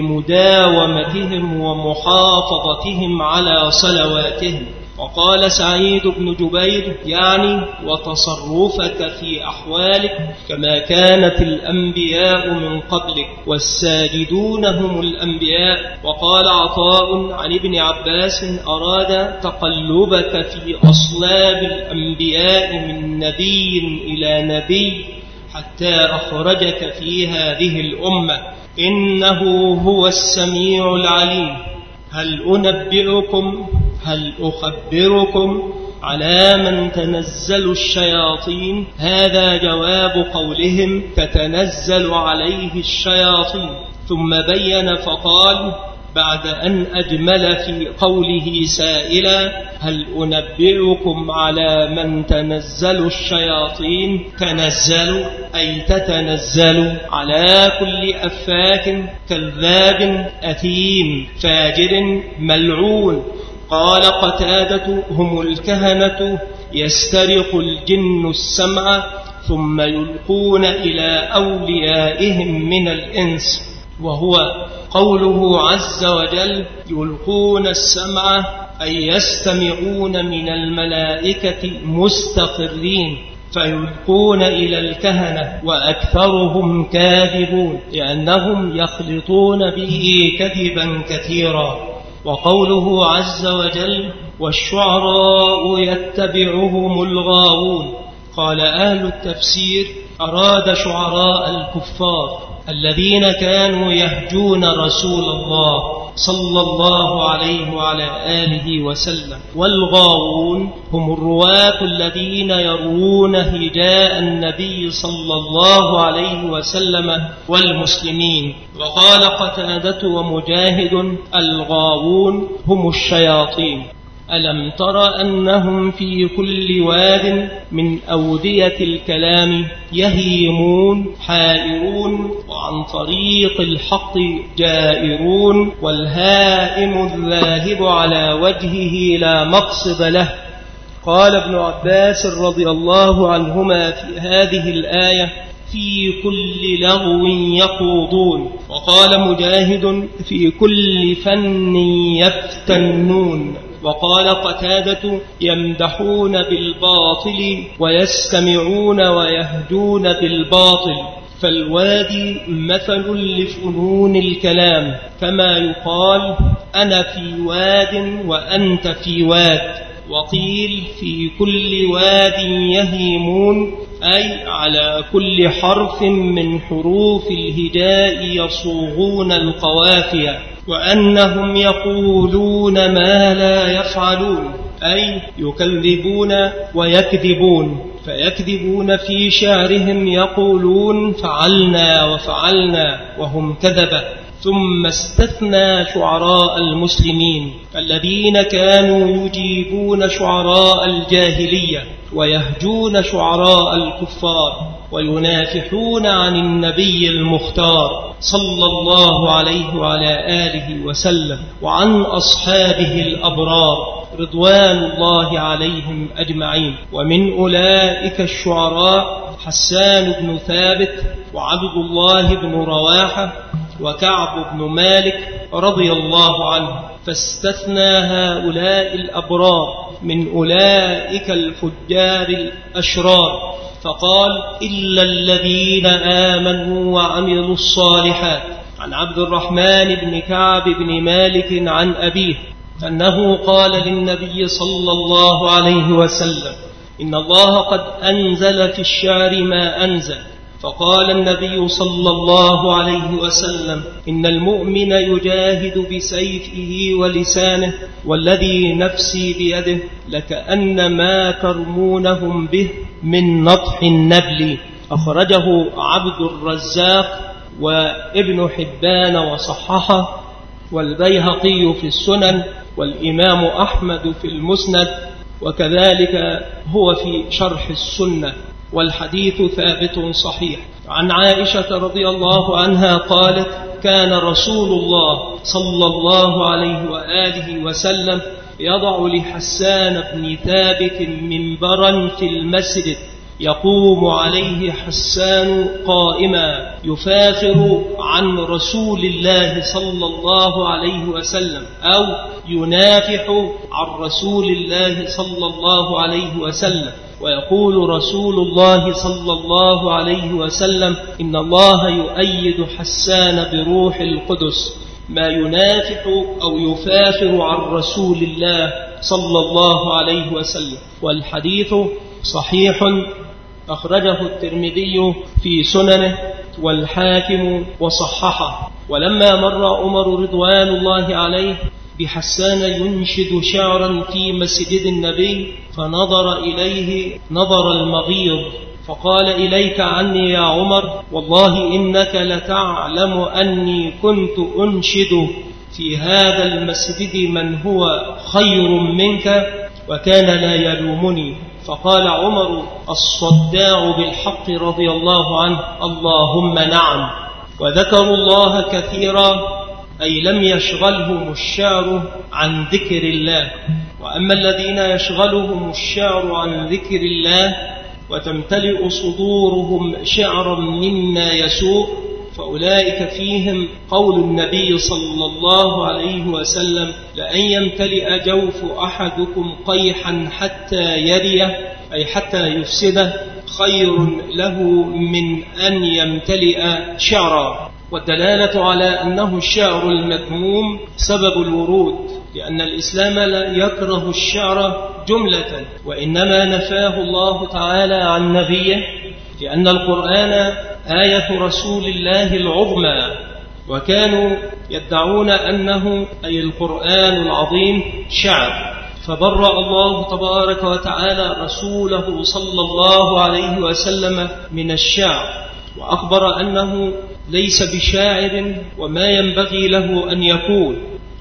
لمداومتهم ومحافظتهم على صلواتهم. وقال سعيد بن جبير يعني وتصرفك في أحوالك كما كانت الأنبياء من قبلك والساجدون هم الأنبياء. وقال عطاء عن ابن عباس أراد تقلبك في أصلاب الأنبياء من نبي إلى نبي حتى أخرجك في هذه الأمة إنه هو السميع العليم. هل أخبركم على من تنزل الشياطين؟ هذا جواب قولهم تتنزل عليه الشياطين. ثم بين فقال بعد أن أجمل في قوله سائلا هل أنبئكم على من تنزل الشياطين؟ تنزل أي تتنزل على كل أفاك كذاب أثيم فاجر ملعون. قال قتادة هم الكهنة يسترق الجن السمع ثم يلقون إلى أوليائهم من الإنس، وهو قوله عز وجل يلقون السمع أي يستمعون من الملائكة مستقرين، فيلقون إلى الكهنة وأكثرهم كاذبون لأنهم يخلطون به كذبا كثيرا. وقوله عز وجل والشعراء يتبعهم الغاوون، قال أهل التفسير أراد شعراء الكفار الذين كانوا يهجون رسول الله صلى الله عليه وعلى آله وسلم، والغاوون هم الرواة الذين يروون هجاء النبي صلى الله عليه وسلم والمسلمين. وقال قتادة ومجاهد الغاوون هم الشياطين. ألم تر أنهم في كل واد من أودية الكلام يهيمون حائرون وعن طريق الحق جائرون، والهائم الذاهب على وجهه لا مقصد له. قال ابن عباس رضي الله عنهما في هذه الآية في كل لغو يخوضون. وقال مجاهد في كل فن يفتنون. وقال قتادة يمدحون بالباطل ويستمعون ويهجون بالباطل. فالوادي مثل لفنون الكلام، كما يقال أنا في واد وأنت في واد. وقيل في كل واد يهيمون أي على كل حرف من حروف الهجاء يصوغون القوافي، وأنهم يقولون ما لا يفعلون أي يكذبون ويكذبون، فيكذبون في شعرهم يقولون فعلنا وفعلنا وهم كذبة. ثم استثنى شعراء المسلمين الذين كانوا يجيبون شعراء الجاهلية ويهجون شعراء الكفار وينافحون عن النبي المختار صلى الله عليه وعلى آله وسلم وعن أصحابه الأبرار رضوان الله عليهم أجمعين. ومن أولئك الشعراء حسان بن ثابت وعبد الله بن رواحة وكعب بن مالك رضي الله عنه، فاستثنى هؤلاء الأبرار من أولئك الفجار الأشرار، فقال إلا الذين آمنوا وعملوا الصالحات. عن عبد الرحمن بن كعب بن مالك عن أبيه أنه قال للنبي صلى الله عليه وسلم إن الله قد أنزل في الشعر ما أنزل. فقال النبي صلى الله عليه وسلم إن المؤمن يجاهد بسيفه ولسانه والذي نفسي بيده لكأن ما ترمونهم به من نطح النبل. أخرجه عبد الرزاق وابن حبان وصححه، والبيهقي في السنن، والإمام أحمد في المسند، وكذلك هو في شرح السنة، والحديث ثابت صحيح. عن عائشة رضي الله عنها قالت كان رسول الله صلى الله عليه وآله وسلم يضع لحسان بن ثابت منبرا في المسجد يقوم عليه حسان قائما يفاخر عن رسول الله صلى الله عليه وسلم أو ينافح عن رسول الله صلى الله عليه وسلم، ويقول رسول الله صلى الله عليه وسلم إن الله يؤيد حسان بروح القدس، ما ينافح أو يفاخر عن رسول الله صلى الله عليه وسلم. والحديث صحيح أخرجه الترمذي في سننه والحاكم وصححه. ولما مر عمر رضوان الله عليه بحسان ينشد شعرا في مسجد النبي فنظر إليه نظر المغيظ فقال إليك عني يا عمر، والله إنك لتعلم أني كنت أنشد في هذا المسجد من هو خير منك وكان لا يلومني. فقال عمر الصداع بالحق رضي الله عنه اللهم نعم. وذكروا الله كثيرا أي لم يشغلهم الشعر عن ذكر الله. وأما الذين يشغلهم الشعر عن ذكر الله وتمتلئ صدورهم شعرا مما يسوء فأولئك فيهم قول النبي صلى الله عليه وسلم: لأن يمتلئ جوف أحدكم قيحا حتى يريه، أي حتى يفسده، خير له من أن يمتلئ شعرا. والدلالة على أنه الشعر المذموم سبب الورود، لأن الإسلام لا يكره الشعر جملة، وإنما نفاه الله تعالى عن نبيه، لأن القرآن آية رسول الله العظمى، وكانوا يدعون أنه أي القرآن العظيم شعر، فبرأ الله تبارك وتعالى رسوله صلى الله عليه وسلم من الشعر، وأخبر أنه ليس بشاعر وما ينبغي له أن يكون.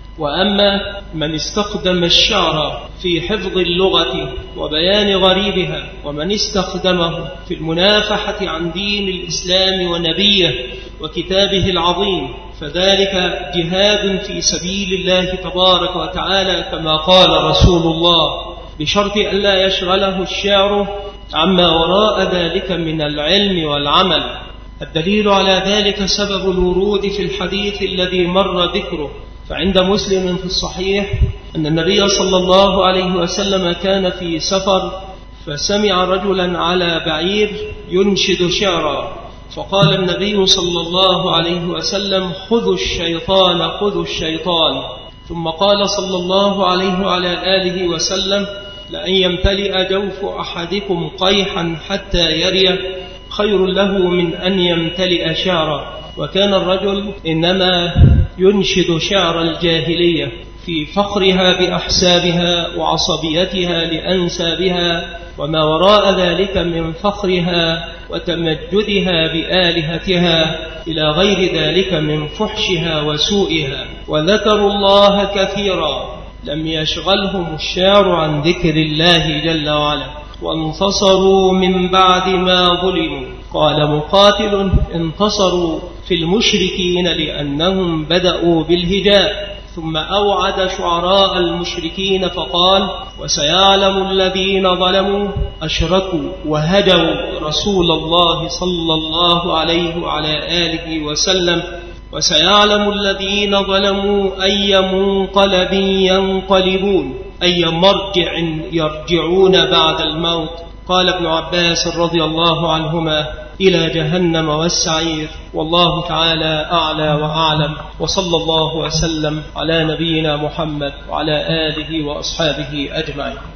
وأما من استخدم الشعر في حفظ اللغة وبيان غريبها، ومن استخدمه في المنافحة عن دين الإسلام ونبيه وكتابه العظيم، فذلك جهاد في سبيل الله تبارك وتعالى كما قال رسول الله، بشرط ألا يشغله الشعر عما وراء ذلك من العلم والعمل. الدليل على ذلك سبب الورود في الحديث الذي مر ذكره، فعند مسلم في الصحيح أن النبي صلى الله عليه وسلم كان في سفر فسمع رجلا على بعير ينشد شعرا، فقال النبي صلى الله عليه وسلم: خذوا الشيطان خذوا الشيطان. ثم قال صلى الله عليه وعلى آله وسلم: لأن يمتلئ جوف أحدكم قيحا حتى يريه خير له من أن يمتلئ شعرا. وكان الرجل إنما ينشد شعر الجاهلية في فخرها بأحسابها وعصبيتها لأنسابها وما وراء ذلك من فخرها وتمجدها بآلهتها إلى غير ذلك من فحشها وسوءها. وذكروا الله كثيرا، لم يشغلهم الشعر عن ذكر الله جل وعلا، وانتصروا من بعد ما ظلموا. قال مقاتل: انتصروا في المشركين لأنهم بدأوا بالهجاء، ثم أوعد شعراء المشركين فقال: وسيعلم الذين ظلموا أشركوا وهجوا رسول الله صلى الله عليه وعلى آله وسلم، وسيعلم الذين ظلموا أي منقلب ينقلبون، أي مرجع يرجعون بعد الموت. قال ابن عباس رضي الله عنهما: إلى جهنم والسعير. والله تعالى أعلى وأعلم، وصلى الله وسلم على نبينا محمد وعلى آله وأصحابه أجمعين.